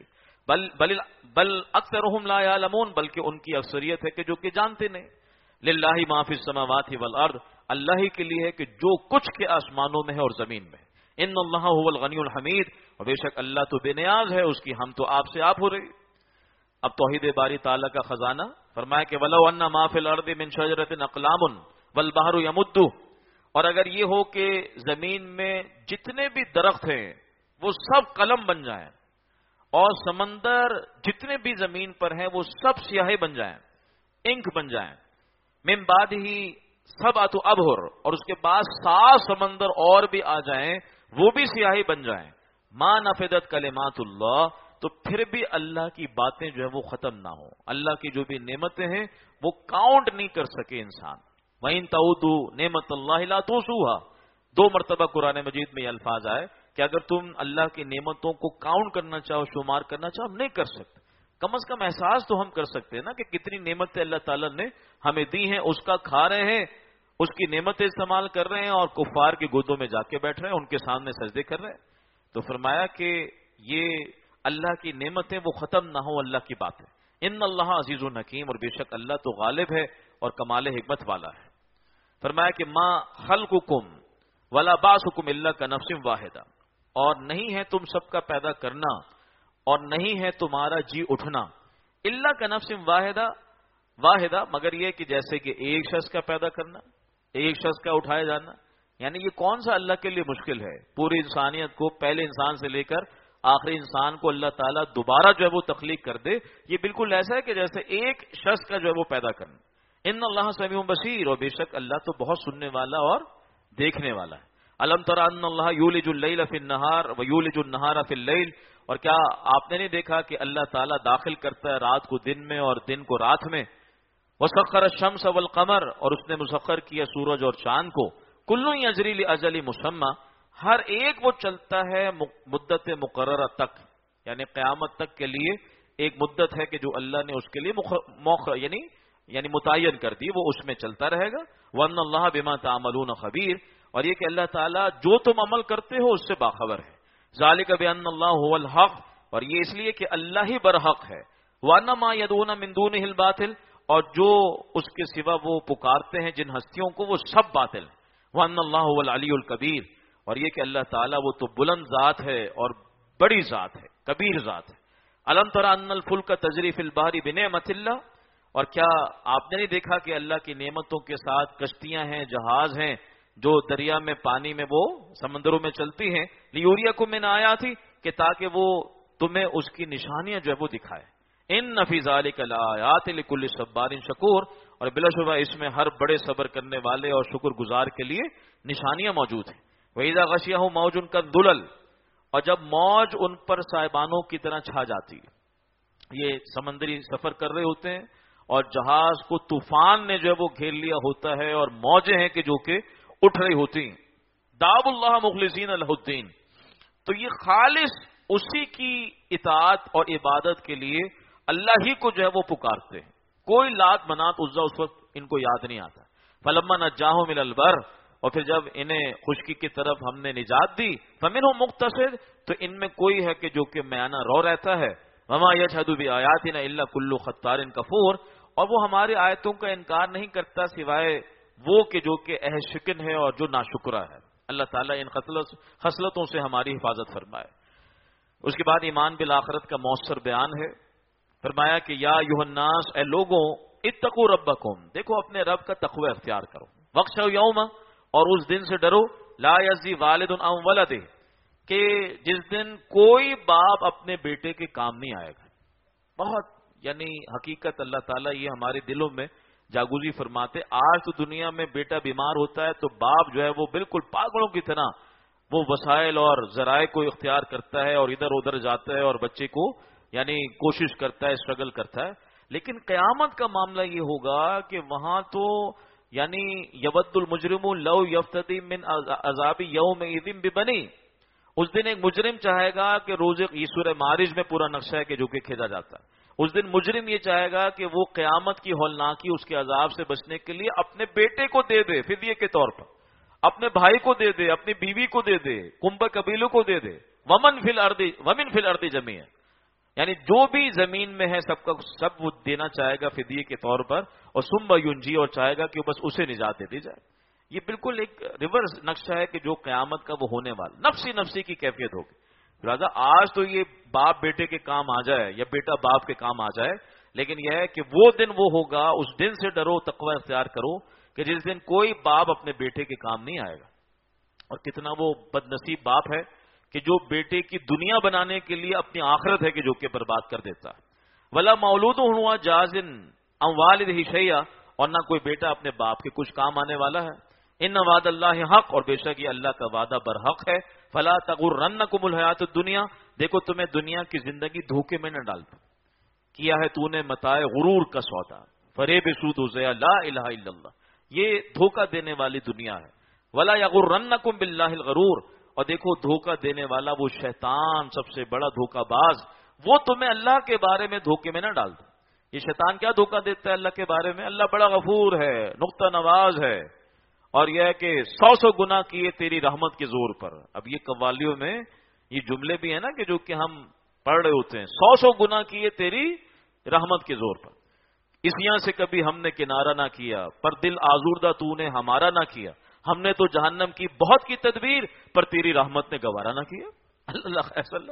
بل اکثرهم لا يعلمون، بلکہ ان کی اکثریت ہے کہ جو کہ جانتے نہیں. للہ ما فی السماوات والارض، اللہ ہی کے لیے ہے کہ جو کچھ کے آسمانوں میں ہے اور زمین میں. ان اللہ هو الغنی الحمید، اور بے شک اللہ تو بے نیاز ہے، اس کی ہم تو آپ سے آپ ہو رہی. اب توحید باری تعالیٰ کا خزانہ فرمایا کہ ولو ان ما فی الارض من شجرۃ اقلام والبحر یمد، اور اگر یہ ہو کہ زمین میں جتنے بھی درخت ہیں وہ سب قلم بن جائیں، اور سمندر جتنے بھی زمین پر ہیں وہ سب سیاہی بن جائیں، انک بن جائیں. من بعدہ سبعۃ ابحر، اور اس کے بعد 7 سمندر اور بھی آ جائیں، وہ بھی سیاہی بن جائیں، ما نفدت کلمات اللہ، تو پھر بھی اللہ کی باتیں جو ہے وہ ختم نہ ہوں، اللہ کی جو بھی نعمتیں ہیں وہ کاؤنٹ نہیں کر سکے انسان۔ وَإِن تَعُدُّوا نِعْمَتَ اللَّهِ لَا تُحْصُوهَا، 2 مرتبہ قرآن مجید میں یہ الفاظ آئے کہ اگر تم اللہ کی نعمتوں کو کاؤنٹ کرنا چاہو، شمار کرنا چاہو، ہم نہیں کر سکتے۔ کم از کم احساس تو ہم کر سکتے ہیں نا کہ کتنی نعمتیں اللہ تعالیٰ نے ہمیں دی ہیں، اس کا کھا رہے ہیں، اس کی نعمتیں استعمال کر رہے ہیں، اور کفار کی گودوں میں جا کے بیٹھ رہے ہیں، ان کے سامنے سجدے کر رہے ہیں۔ تو فرمایا کہ یہ اللہ کی نعمتیں وہ ختم نہ ہوں، اللہ کی باتیں۔ ان اللہ عزیز الحکیم، اور بے شک اللہ تو غالب ہے اور کمال حکمت والا ہے۔ فرمایا کہ ما خلقکم ولا بعثکم الا کنفس واحدہ، اور نہیں ہے تم سب کا پیدا کرنا اور نہیں ہے تمہارا جی اٹھنا، الا کنفس واحدہ مگر یہ کہ جیسے کہ ایک شخص کا پیدا کرنا، ایک شخص کا اٹھایا جانا، یعنی یہ کون سا اللہ کے لیے مشکل ہے؟ پوری انسانیت کو، پہلے انسان سے لے کر آخری انسان کو اللہ تعالیٰ دوبارہ جو ہے وہ تخلیق کر دے، یہ بالکل ایسا ہے کہ جیسے ایک شخص کا جو ہے وہ پیدا کرنا۔ ان اللہ سمیع بصیر، اور بے شک اللہ تو بہت سننے والا اور دیکھنے والا ہے۔ الم تر ان اللہ یولج اللیل فی النہار ویولج النہار فی اللیل، اور کیا آپ نے نہیں دیکھا کہ اللہ تعالیٰ داخل کرتا ہے رات کو دن میں اور دن کو رات میں؟ وسخر الشمس والقمر، اور اس نے مسخر کیا سورج اور چاند کو، کل یجری لاجل مسمى، ہر ایک وہ چلتا ہے مدت مقررہ تک، یعنی قیامت تک کے لیے ایک مدت ہے کہ جو اللہ نے اس کے لیے یعنی متعین کر دی، وہ اس میں چلتا رہے گا۔ وَأَنَّ اللَّهَ بِمَا تَعْمَلُونَ خَبِيرٌ، اور یہ کہ اللہ تعالیٰ جو تم عمل کرتے ہو اس سے باخبر ہے۔ ذَلِكَ بِأَنَّ اللَّهَ هُوَ الْحَقُّ، اور یہ اس لیے کہ اللہ ہی برحق ہے۔ وَأَنَّ مَا يَدْعُونَ مِن دُونِهِ الْبَاطِلُ، اور جو اس کے سوا وہ پکارتے ہیں جن ہستیوں کو، وہ سب باطل ہے۔ وَأَنَّ اللَّهَ هُوَ الْعَلِيُّ الْكَبِيرُ، اور یہ کہ اللہ تعالیٰ وہ تو بلند ذات ہے اور بڑی ذات ہے، کبیر ذات ہے۔ الم تر ان الفلک تجری فی البحر بنعمت اللہ، اور کیا آپ نے نہیں دیکھا کہ اللہ کی نعمتوں کے ساتھ کشتیاں ہیں، جہاز ہیں، جو دریا میں، پانی میں، وہ سمندروں میں چلتی ہیں، لیوریکم من آیاتی، کہ تاکہ وہ تمہیں اس کی نشانیاں جو ہے وہ دکھائے۔ ان فی ذلک لآیات لکل صبار شکور، اور بلا شبہ اس میں ہر بڑے صبر کرنے والے اور شکر گزار کے لیے نشانیاں موجود ہیں۔ وَإِذَا غَشِيَهُم مَوْجٌ كَالظُّلَلِ، اور جب موج ان پر صاحبانوں کی طرح چھا جاتی ہے، یہ سمندری سفر کر رہے ہوتے ہیں اور جہاز کو طوفان نے جو ہے وہ گھیر لیا ہوتا ہے، اور موجیں ہیں کہ جو کہ اٹھ رہی ہوتی ہیں، دعوا اللہ مخلصین لہ الدین، تو یہ خالص اسی کی اطاعت اور عبادت کے لیے اللہ ہی کو جو ہے وہ پکارتے ہیں، کوئی لات منات عزا اس وقت ان کو یاد نہیں آتا۔ فلما نجاہم الی البر، اور پھر جب انہیں خشکی کی طرف ہم نے نجات دی، فمنہم مقتصد، تو ان میں کوئی ہے کہ جو کہ میانہ رو رہتا ہے، وما یشہد بآیاتنا الا کل ختار کفور، اور وہ ہماری آیتوں کا انکار نہیں کرتا سوائے وہ کہ جو کہ عہد شکن ہے اور جو ناشکرا ہے۔ اللہ تعالیٰ ان خصلتوں سے ہماری حفاظت فرمائے۔ اس کے بعد ایمان بالآخرت کا مؤثر بیان ہے۔ فرمایا کہ یا ایھا الناس، اے لوگوں، اتقوا ربکم، دیکھو اپنے رب کا تقوی اختیار کرو، واخشوا یوما، اور اس دن سے ڈرو، لا یجزی والد عن ولدہ، کہ جس دن کوئی باپ اپنے بیٹے کے کام نہیں آئے گا۔ بہت یعنی حقیقت اللہ تعالیٰ یہ ہمارے دلوں میں جاگوزی فرماتے۔ آج تو دنیا میں بیٹا بیمار ہوتا ہے تو باپ جو ہے وہ بالکل پاگلوں کی طرح وہ وسائل اور ذرائع کو اختیار کرتا ہے اور ادھر ادھر جاتا ہے اور بچے کو یعنی کوشش کرتا ہے، اسٹرگل کرتا ہے۔ لیکن قیامت کا معاملہ یہ ہوگا کہ وہاں تو یعنی یود المجرم لو یفتدی من عذاب یومئذ ببنی، اس دن ایک مجرم چاہے گا کہ روز، یہ سورہ معارج میں پورا نقشہ ہے کہ جو کہ کھینچا جاتا ہے، اس دن مجرم یہ چاہے گا کہ وہ قیامت کی ہولناکی، اس کے عذاب سے بچنے کے لیے اپنے بیٹے کو دے دے فدیے کے طور پر، اپنے بھائی کو دے دے، اپنی بیوی کو دے دے، کنبہ قبیلوں کو دے دے، ومن فی الارض جمیعا، یعنی جو بھی زمین میں ہے سب کا سب وہ دینا چاہے گا فدیے کے طور پر، اور ثم ینجی، اور چاہے گا کہ بس اسے نجات دے دی جائے۔ یہ بالکل ایک ریورس نقشہ ہے کہ جو قیامت کا وہ ہونے والا نفسی نفسی کی کیفیت ہوگی۔ لہٰذا آج تو یہ باپ بیٹے کے کام آ جائے یا بیٹا باپ کے کام آ جائے، لیکن یہ ہے کہ وہ دن وہ ہوگا، اس دن سے ڈرو، تقوی اختیار کرو کہ جس دن کوئی باپ اپنے بیٹے کے کام نہیں آئے گا۔ اور کتنا وہ بد نصیب باپ ہے کہ جو بیٹے کی دنیا بنانے کے لیے اپنی آخرت ہے کہ جو کہ برباد کر دیتا ہے۔ ولا مولود ہوا جازن ام والدہ شیئا، اور نہ کوئی بیٹا اپنے باپ کے کچھ کام آنے والا ہے. ان وعد اللہ حق، اور بے شک یہ اللہ کا وعدہ برحق ہے. فلا تغرنکم الحیات الدنیا، دیکھو تمہیں دنیا کی زندگی دھوکے میں نہ ڈال دے. کیا ہے تو نے متاع غرور کا سودا، فریب سود و ضیاء لا الہ الا اللہ، یہ دھوکہ دینے والی دنیا ہے. ولا یغرنکم باللہ الغرور، اور دیکھو دھوکہ دینے والا وہ شیطان سب سے بڑا دھوکہ باز، وہ تمہیں اللہ کے بارے میں دھوکے میں نہ ڈال دے. یہ شیطان کیا دھوکہ دیتا ہے اللہ کے بارے میں؟ اللہ بڑا غفور ہے، نقطہ نواز ہے، اور یہ ہے کہ 100 گناہ کیے تیری رحمت کے زور پر. اب یہ قوالیوں میں یہ جملے بھی ہیں نا کہ جو کہ ہم پڑھ رہے ہوتے ہیں، 100 گناہ کیے تیری رحمت کے زور پر. اس یہاں سے کبھی ہم نے کنارہ نہ کیا، پر دل آزوردہ تو نے ہمارا نہ کیا. ہم نے تو جہنم کی بہت کی تدبیر، پر تیری رحمت نے گوارا نہ کیا. اللہ اللہ،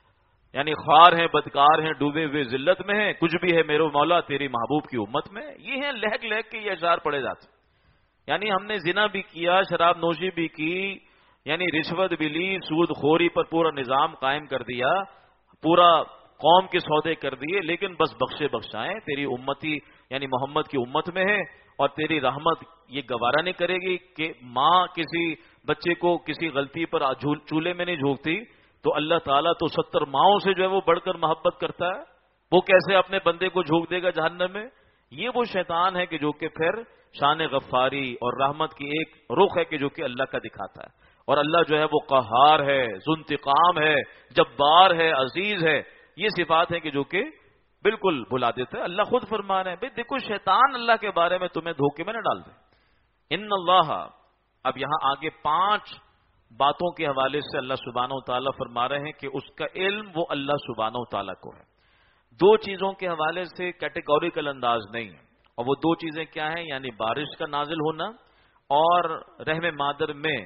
یعنی خوار ہیں، بدکار ہیں، ڈوبے ہوئے ذلت میں ہیں، کچھ بھی ہے میرے مولا تیری محبوب کی امت میں. یہ ہیں لہک لہک کے یہ اشعار پڑے جاتے. یعنی ہم نے زنا بھی کیا، شراب نوشی بھی کی، یعنی رشوت بھی لی، سود خوری پر پورا نظام قائم کر دیا، پورا قوم کے سودے کر دیے، لیکن بس بخشے بخشائیں تیری امتی یعنی محمد کی امت میں ہے. اور تیری رحمت یہ گوارا نہیں کرے گی کہ ماں کسی بچے کو کسی غلطی پر چولہے میں نہیں جھونکتی، تو اللہ تعالیٰ تو 70 ماؤں سے جو ہے وہ بڑھ کر محبت کرتا ہے، وہ کیسے اپنے بندے کو جھونک دے گا جہنم میں؟ یہ وہ شیطان ہے کہ جو کہ پھر شان غفاری اور رحمت کی ایک رخ ہے کہ جو کہ اللہ کا دکھاتا ہے. اور اللہ جو ہے وہ قہار ہے، ذو انتقام ہے، جبار ہے، عزیز ہے. یہ صفات ہیں کہ جو کہ بالکل بھلا دیتا ہے. اللہ خود فرما رہے ہیں بھئی دیکھو شیطان اللہ کے بارے میں تمہیں دھوکے میں نہ ڈال دے. ان اللہ، اب یہاں آگے 5 باتوں کے حوالے سے اللہ سبحانہ و تعالیٰ فرما رہے ہیں کہ اس کا علم وہ اللہ سبحانہ و تعالیٰ کو ہے. 2 چیزوں کے حوالے سے کیٹیگوریکل انداز نہیں ہے، اور وہ 2 چیزیں کیا ہیں؟ یعنی بارش کا نازل ہونا اور رحم مادر میں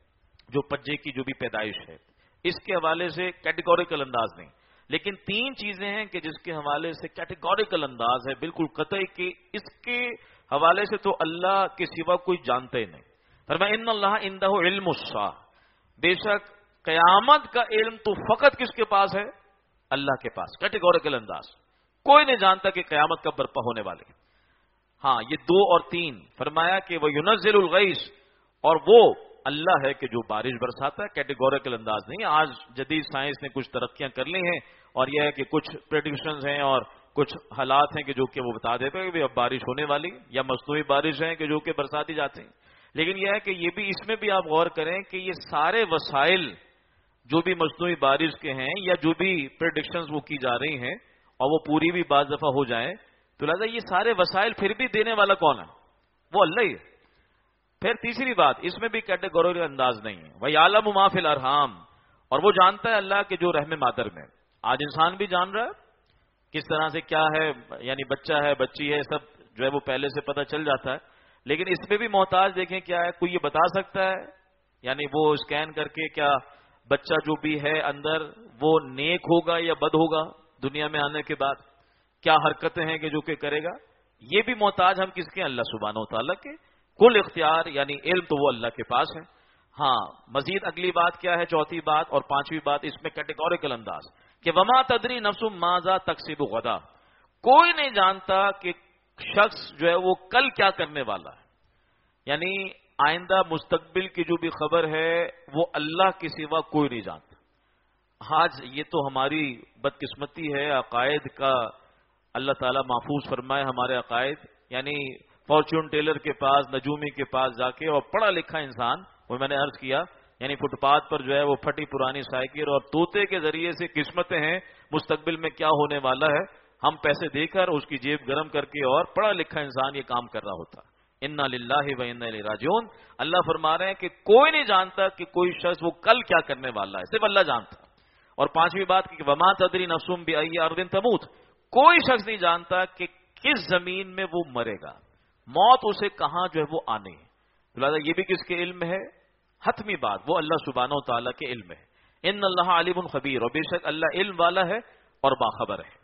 جو پجے کی جو بھی پیدائش ہے، اس کے حوالے سے کیٹیگوریکل انداز نہیں. لیکن 3 چیزیں ہیں کہ جس کے حوالے سے کیٹیگوریکل انداز ہے، بالکل قطعی کہ اس کے حوالے سے تو اللہ کے سوا کوئی جانتے ہی نہیں. فرمایا ان اللہ عندہ علم الساعہ، بے شک قیامت کا علم تو فقط کس کے پاس ہے؟ اللہ کے پاس. کیٹیگوریکل انداز، کوئی نہیں جانتا کہ قیامت کب برپا ہونے والے. ہاں یہ 2 اور 3 فرمایا کہ وہ ينزل الغیث، اور وہ اللہ ہے کہ جو بارش برساتا ہے. کیٹیگوریکل انداز نہیں. آج جدید سائنس نے کچھ ترقیاں کر لی ہیں، اور یہ ہے کہ کچھ پریڈکشنز ہیں اور کچھ حالات ہیں کہ جو کہ وہ بتا دیتے ہیں کہ اب بارش ہونے والی، یا مصنوعی بارش ہیں کہ جو کہ برساتی جاتے ہیں. لیکن یہ ہے کہ یہ بھی اس میں بھی آپ غور کریں کہ یہ سارے وسائل جو بھی مصنوعی بارش کے ہیں یا جو بھی پریڈکشنز وہ کی جا رہی ہیں اور وہ پوری بھی بعض دفعہ ہو جائیں، تو لہذا یہ سارے وسائل پھر بھی دینے والا کون ہے؟ وہ اللہ ہی ہے. پھر تیسری بات، اس میں بھی کیٹیگوریکل انداز نہیں ہے. وَيَعْلَمُ مَا فِي الْأَرْحَامِ، اور وہ جانتا ہے اللہ کہ جو رحم مادر میں. آج انسان بھی جان رہا ہے کس طرح سے کیا ہے، یعنی بچہ ہے بچی ہے سب جو ہے وہ پہلے سے پتہ چل جاتا ہے. لیکن اس میں بھی محتاج دیکھیں کیا ہے، کوئی یہ بتا سکتا ہے یعنی وہ اسکین کر کے کیا بچہ جو بھی ہے اندر وہ نیک ہوگا یا بد ہوگا دنیا میں آنے کے بعد، کیا حرکتیں ہیں کہ جو کہ کرے گا؟ یہ بھی محتاج ہم کس کے؟ اللہ سبحانہ و تعالیٰ کے. کل اختیار یعنی علم تو وہ اللہ کے پاس ہے. ہاں مزید اگلی بات کیا ہے؟ چوتھی بات اور 5ویں بات اس میں کیٹیگوریکل انداز کہ وما تدری نفس ماذا تکسب غدا، کوئی نہیں جانتا کہ شخص جو ہے وہ کل کیا کرنے والا ہے. یعنی آئندہ مستقبل کی جو بھی خبر ہے وہ اللہ کے سوا کوئی نہیں جانتا. آج یہ تو ہماری بدقسمتی ہے. عقائد کا اللہ تعالیٰ محفوظ فرمائے ہمارے عقائد. یعنی فارچون ٹیلر کے پاس، نجومی کے پاس جا کے، اور پڑھا لکھا انسان، وہ میں نے عرض کیا یعنی فٹ پاتھ پر جو ہے وہ پھٹی پرانی سائیکل اور طوطے کے ذریعے سے قسمتیں ہیں مستقبل میں کیا ہونے والا ہے، ہم پیسے دے کر اس کی جیب گرم کر کے، اور پڑھا لکھا انسان یہ کام کر رہا ہوتا. انا للہ و انا الیہ راجعون. اللہ فرما رہے ہیں کہ کوئی نہیں جانتا کہ کوئی شخص وہ کل کیا کرنے والا ہے، صرف اللہ جانتا. اور 5ویں بات کہ وما تدری نفس بأی ارض تموت، کوئی شخص نہیں جانتا کہ کس زمین میں وہ مرے گا، موت اسے کہاں جو ہے وہ آنے ہے. لہذا یہ بھی کس کے علم میں ہے؟ حتمی بات وہ اللہ سبحانہ و تعالیٰ کے علم ہے. ان اللہ علیم خبیر، اور بے شک اللہ علم والا ہے اور باخبر ہے.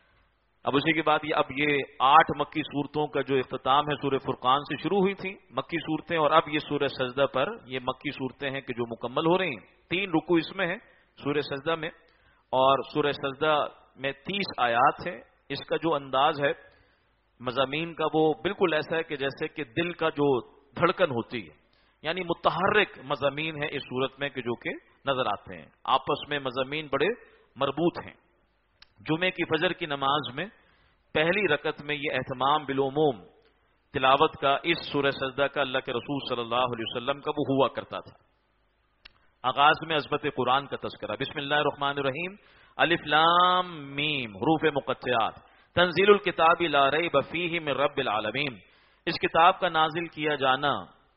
اب اسی کے بعد اب یہ 8 مکی صورتوں کا جو اختتام ہے سورہ فرقان سے شروع ہوئی تھی مکی صورتیں، اور اب یہ سورہ سجدہ پر یہ مکی صورتیں ہیں کہ جو مکمل ہو رہی ہیں. 3 رکوع اس میں ہیں سورہ سجدہ میں، اور سورہ سجدہ میں 30 آیات ہیں. اس کا جو انداز ہے مضامین کا وہ بالکل ایسا ہے کہ جیسے کہ دل کا جو دھڑکن ہوتی ہے، یعنی متحرک مضامین ہے اس صورت میں کہ جو کہ نظر آتے ہیں، آپس میں مضامین بڑے مربوط ہیں۔ جمعے کی فجر کی نماز میں پہلی رکعت میں یہ اہتمام بالعموم تلاوت کا اس سورہ سجدہ کا اللہ کے رسول صلی اللہ علیہ وسلم کا وہ ہوا کرتا تھا۔ آغاز میں عظمت قرآن کا تذکرہ، بسم اللہ الرحمن الرحیم، الف لام میم، حروف مقطعات، تنزیل الکتاب لا ریب فیہ من رب العالمین، اس کتاب کا نازل کیا جانا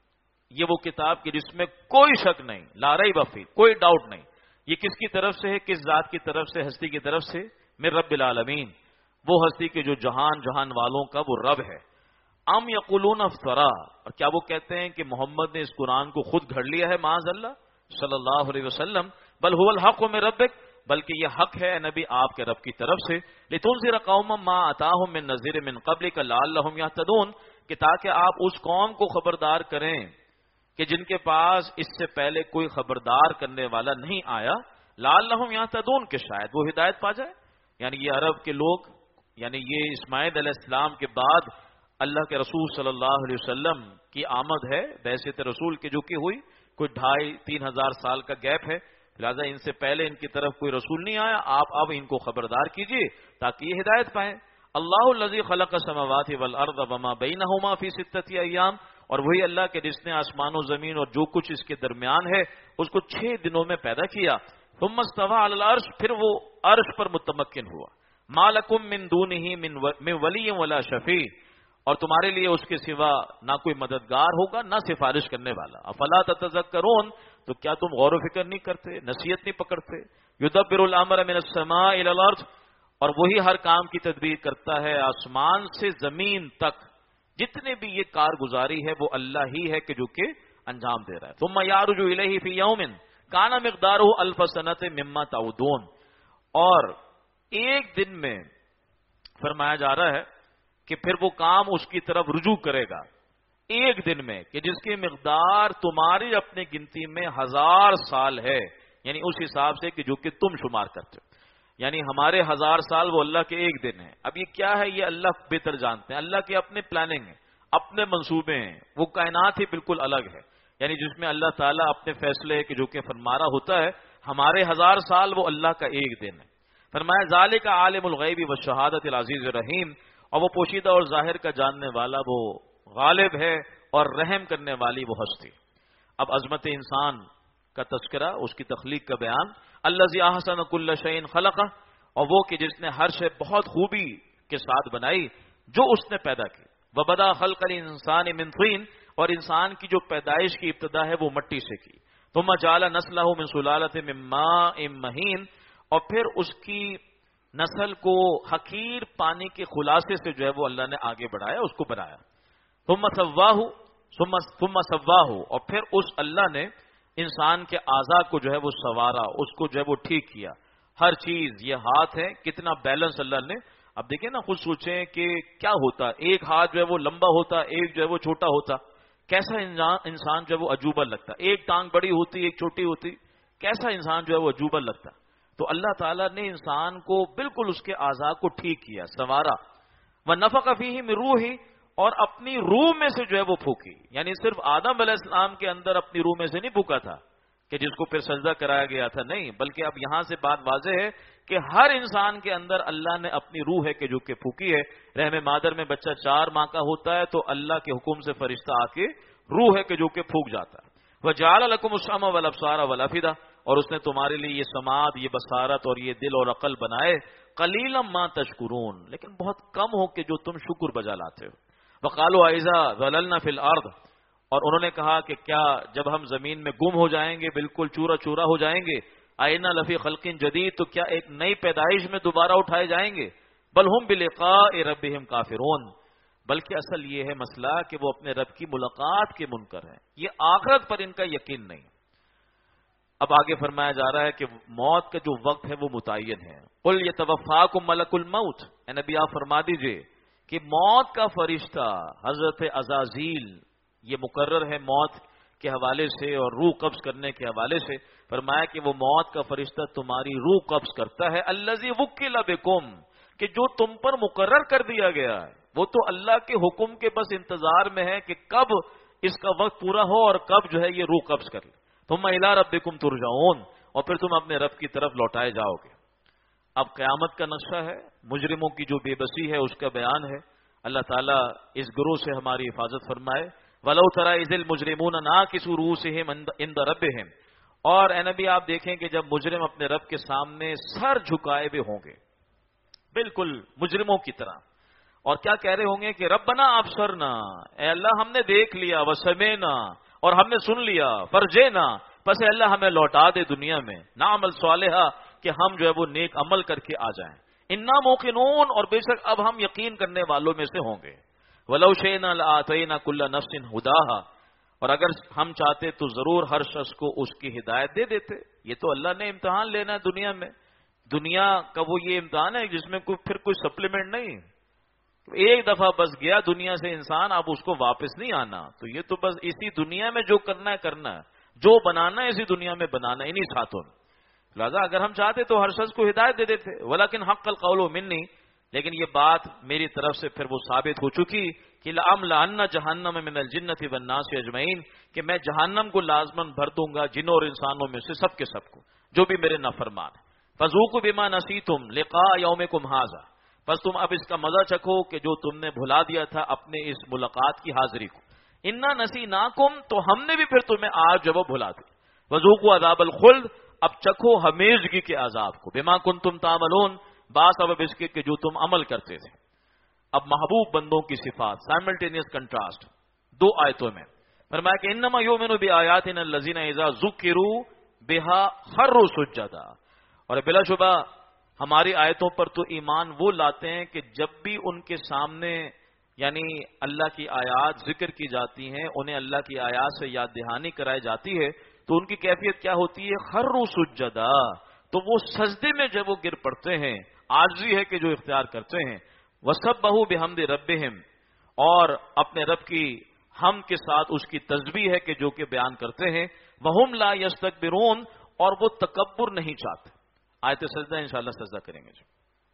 یہ وہ کتاب کی جس میں کوئی شک نہیں، لا ریب فیہ، کوئی ڈاؤٹ نہیں، یہ کس کی طرف سے ہے؟ کس ذات کی طرف سے؟ ہستی کی طرف سے، من رب العالمین، وہ ہستی کے جو جہان والوں کا وہ رب ہے۔ ام یقولون افطرا، اور کیا وہ کہتے ہیں کہ محمد نے اس قرآن کو خود گھڑ لیا ہے؟ معاذ اللہ صلی اللہ علیہ وسلم، بل هو الحق من ربک، بلکہ یہ حق ہے نبی آپ کے رب کی طرف سے، لتنذر قوما ما اتاهم من نذیر من قبلک لعلهم یهتدون، کہ تاکہ آپ اس قوم کو خبردار کریں کہ جن کے پاس اس سے پہلے کوئی خبردار کرنے والا نہیں آیا، لعلهم یهتدون، کہ شاید وہ ہدایت پا جائے۔ یعنی یہ عرب کے لوگ، یعنی یہ اسماعیل علیہ السلام کے بعد اللہ کے رسول صلی اللہ علیہ وسلم کی آمد ہے، بعثت رسول کی جو کہ ہوئی کوئی 2500-3000 ہزار سال کا گیپ ہے، لہذا ان سے پہلے ان کی طرف کوئی رسول نہیں آیا، آپ اب ان کو خبردار کیجئے تاکہ یہ ہدایت پائیں۔ اللہ الذی خلق السماوات والارض وما بینہما فی 6 ایام، اور وہی اللہ کے جس نے آسمان و زمین اور جو کچھ اس کے درمیان ہے اس کو 6 دنوں میں پیدا کیا۔ ثم استوى علی العرش، پھر وہ عرش پر متمکن ہوا۔ ما لکم من دونہ من ولی ولا شفیع، اور تمہارے لیے اس کے سوا نہ کوئی مددگار ہوگا نہ سفارش کرنے والا۔ افلا تتذکرون، تو کیا تم غور و فکر نہیں کرتے، نصیحت نہیں پکڑتے؟ یدبر الامر من السماء الى الارض، اور وہی ہر کام کی تدبیر کرتا ہے آسمان سے زمین تک، جتنے بھی یہ کارگزاری ہے وہ اللہ ہی ہے کہ جو کہ انجام دے رہا ہے۔ ثم یعرج الیہ فی یوم کان مقدارہ 1000 سنۃ مما تعودون، اور ایک دن میں فرمایا جا رہا ہے کہ پھر وہ کام اس کی طرف رجوع کرے گا ایک دن میں، کہ جس کی مقدار تمہاری اپنی گنتی میں 1000 سال ہے، یعنی اس حساب سے کہ جو کہ تم شمار کرتے ہو، یعنی ہمارے 1000 سال وہ اللہ کے ایک دن ہیں۔ اب یہ کیا ہے؟ یہ اللہ بہتر جانتے ہیں، اللہ کے اپنے پلاننگ ہیں، اپنے منصوبے ہیں، وہ کائنات ہی بالکل الگ ہے، یعنی جس میں اللہ تعالیٰ اپنے فیصلے کہ جو کہ فرمارا ہوتا ہے، ہمارے 1000 سال وہ اللہ کا ایک دن ہے۔ فرمایا ذالک عالم الغیب والشہادۃ العزیز الرحیم، اور وہ پوشیدہ اور ظاہر کا جاننے والا وہ غالب ہے اور رحم کرنے والی وہ ہستی۔ اب عظمت انسان کا تذکرہ، اس کی تخلیق کا بیان، الذی احسن کل شیء خلقہ، اور وہ کہ جس نے ہر شے بہت خوبی کے ساتھ بنائی جو اس نے پیدا کی۔ وبدا خلق الانسان من طین، اور انسان کی جو پیدائش کی ابتدا ہے وہ مٹی سے کی۔ ثم جعل نسلہ من سلالۃ من ماء مہین، اور پھر اس کی نسل کو حقیر پانی کے خلاصے سے جو ہے وہ اللہ نے آگے بڑھایا، اس کو بنایا۔ ثم سواہ، اور پھر اس اللہ نے انسان کے اعضاء کو جو ہے وہ سوارا، اس کو جو ہے وہ ٹھیک کیا۔ ہر چیز، یہ ہاتھ ہے، کتنا بیلنس اللہ نے۔ اب دیکھیں نا، خود سوچیں کہ کیا ہوتا، ایک ہاتھ جو ہے وہ لمبا ہوتا، ایک جو ہے وہ چھوٹا ہوتا، کیسا انسان جو ہے وہ عجوبہ لگتا، ایک ٹانگ بڑی ہوتی ایک چھوٹی ہوتی، کیسا انسان جو ہے وہ عجوبہ لگتا۔ تو اللہ تعالیٰ نے انسان کو بالکل اس کے اعضاء کو ٹھیک کیا، سوارا۔ وَنَفَخَ فِيهِ مِن رُوحِهِ، اور اپنی روح میں سے جو ہے وہ پھونکی، یعنی صرف آدم علیہ السلام کے اندر اپنی روح میں سے نہیں پھونکا تھا کہ جس کو پھر سجدہ کرایا گیا تھا، نہیں، بلکہ اب یہاں سے بات واضح ہے کہ ہر انسان کے اندر اللہ نے اپنی روح ہے کہ جو کہ پھونکی ہے۔ رحم مادر میں بچہ 4 ماہ کا ہوتا ہے تو اللہ کے حکم سے فرشتہ آ کے روح ہے کہ جو کہ پھونک جاتا ہے۔ وَجَعَلَ لَكُمُ السَّمْعَ وَالْأَبْصَارَ وَالْأَفْئِدَةَ، اور اس نے تمہارے لیے یہ سماعت، یہ بصارت اور یہ دل اور عقل بنائے۔ قَلِيلًا مَا تَشْكُرُونَ، لیکن بہت کم ہو کہ جو تم شکر بجا لاتے ہو۔ وَقَالُوا أَإِذَا ضَلَلْنَا فِي الْأَرْضِ، اور انہوں نے کہا کہ کیا جب ہم زمین میں گم ہو جائیں گے، بالکل چورا چورا ہو جائیں گے، أَإِنَّا لَفِي خَلْقٍ جَدِيدٍ، تو کیا ایک نئی پیدائش میں دوبارہ اٹھائے جائیں گے؟ بل ہم بلقاء ربهم کافرون، بلکہ اصل یہ ہے مسئلہ کہ وہ اپنے رب کی ملاقات کے منکر ہیں، یہ آخرت پر ان کا یقین نہیں۔ اب آگے فرمایا جا رہا ہے کہ موت کا جو وقت ہے وہ متعین ہے۔ قل یتوفاکم ملک الموت، اے نبی آپ فرما دیجئے کہ موت کا فرشتہ حضرت عزازیل یہ مقرر ہے موت کے حوالے سے اور روح قبض کرنے کے حوالے سے۔ فرمایا کہ وہ موت کا فرشتہ تمہاری روح قبض کرتا ہے، الذی وکل بکم، کہ جو تم پر مقرر کر دیا گیا ہے، وہ تو اللہ کے حکم کے بس انتظار میں ہے کہ کب اس کا وقت پورا ہو اور کب جو ہے یہ روح قبض کر لے. ثم الی ربکم ترجعون، اور پھر تم اپنے رب کی طرف لوٹائے جاؤ گے. اب قیامت کا نقشہ ہے، مجرموں کی جو بے بسی ہے اس کا بیان ہے. اللہ تعالیٰ اس گروہ سے ہماری حفاظت فرمائے. وَلَوْ تَرَىٰ إِذِ الْمُجْرِمُونَ نَاكِسُو رُءُوسِهِمْ عِندَ رَبِّهِمْ، اور اے نبی آپ دیکھیں کہ جب مجرم اپنے رب کے سامنے سر جھکائے ہوئے ہوں گے، بالکل مجرموں کی طرح، اور کیا کہہ رہے ہوں گے کہ ربنا ابصرنا، اے اللہ ہم نے دیکھ لیا، وسمعنا، اور ہم نے سن لیا، فرجینا، پس اے اللہ ہمیں لوٹا دے دنیا میں، نعمل صالحا، کہ ہم جو ہے وہ نیک عمل کر کے آ جائیں. انا موقنون، اور بے شک اب ہم یقین کرنے والوں میں سے ہوں گے. ولو شئنا لآتینا کل نفس ہداہا، اور اگر ہم چاہتے تو ضرور ہر شخص کو اس کی ہدایت دے دیتے. یہ تو اللہ نے امتحان لینا ہے دنیا میں. دنیا کا وہ یہ امتحان ہے جس میں پھر کوئی سپلیمنٹ نہیں. ایک دفعہ بس گیا دنیا سے انسان، اب اس کو واپس نہیں آنا. تو یہ تو بس اسی دنیا میں جو کرنا ہے کرنا ہے، جو بنانا ہے اسی دنیا میں بنانا ہے، انہی ساتھوں میں. لہٰذا اگر ہم چاہتے تو ہر شخص کو ہدایت دے دیتے. ولیکن حق القول منی، لیکن یہ بات میری طرف سے پھر وہ ثابت ہو چکی کہ لأملأن جہنم من الجنۃ والناس اجمعین، کہ میں جہنم کو لازماً بھر دوں گا جنوں اور انسانوں میں سے سب کے سب کو جو بھی میرے نافرمان ہیں. فذوقوا بما نسیتم لقاء یومکم ھذا، بس تم اب اس کا مزہ چکھو کہ جو تم نے بھلا دیا تھا اپنے اس ملاقات کی حاضری کو. انا نسیناکم، تو ہم نے بھی پھر تمہیں آج جب بھلا دی. وذوقوا عذاب الخلد، اب چکھو ہمیشگی کے عذاب کو. بما کنتم تعملون، بات اب اس کے کہ جو تم عمل کرتے تھے. اب محبوب بندوں کی صفات، سائملٹینیس کنٹراسٹ دو آیتوں میں. فرمایا کہ انما یؤمنو بآیاتنا الذین اذا ذکروا بها خروا سجدا، اور بلا شبہ ہماری آیتوں پر تو ایمان وہ لاتے ہیں کہ جب بھی ان کے سامنے یعنی اللہ کی آیات ذکر کی جاتی ہیں، انہیں اللہ کی آیات سے یاد دہانی کرائی جاتی ہے، تو ان کی کیفیت کیا ہوتی ہے؟ خروا سجدا، تو وہ سجدے میں جب وہ گر پڑتے ہیں، عاجزی ہے کہ جو اختیار کرتے ہیں. وَسَبَّحُوا بِحَمْدِ رَبِّهِمْ، اور اپنے رب کی حمد کے ساتھ اس کی تسبیح ہے کہ جو کہ بیان کرتے ہیں. وَهُمْ لَا يَسْتَكْبِرُونَ، اور وہ تکبر نہیں چاہتے. آیت سجدہ انشاءاللہ سجدہ کریں گے.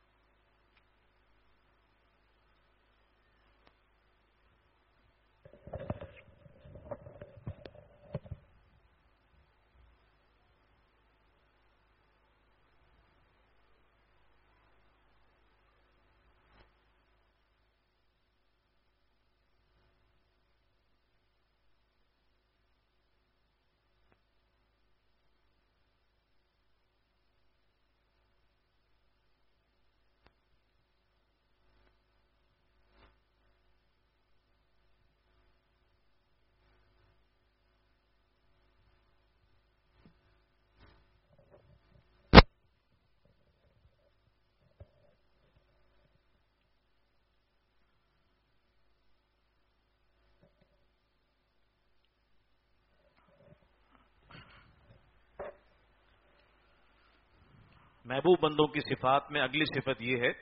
محبوب بندوں کی صفات میں اگلی صفت یہ ہے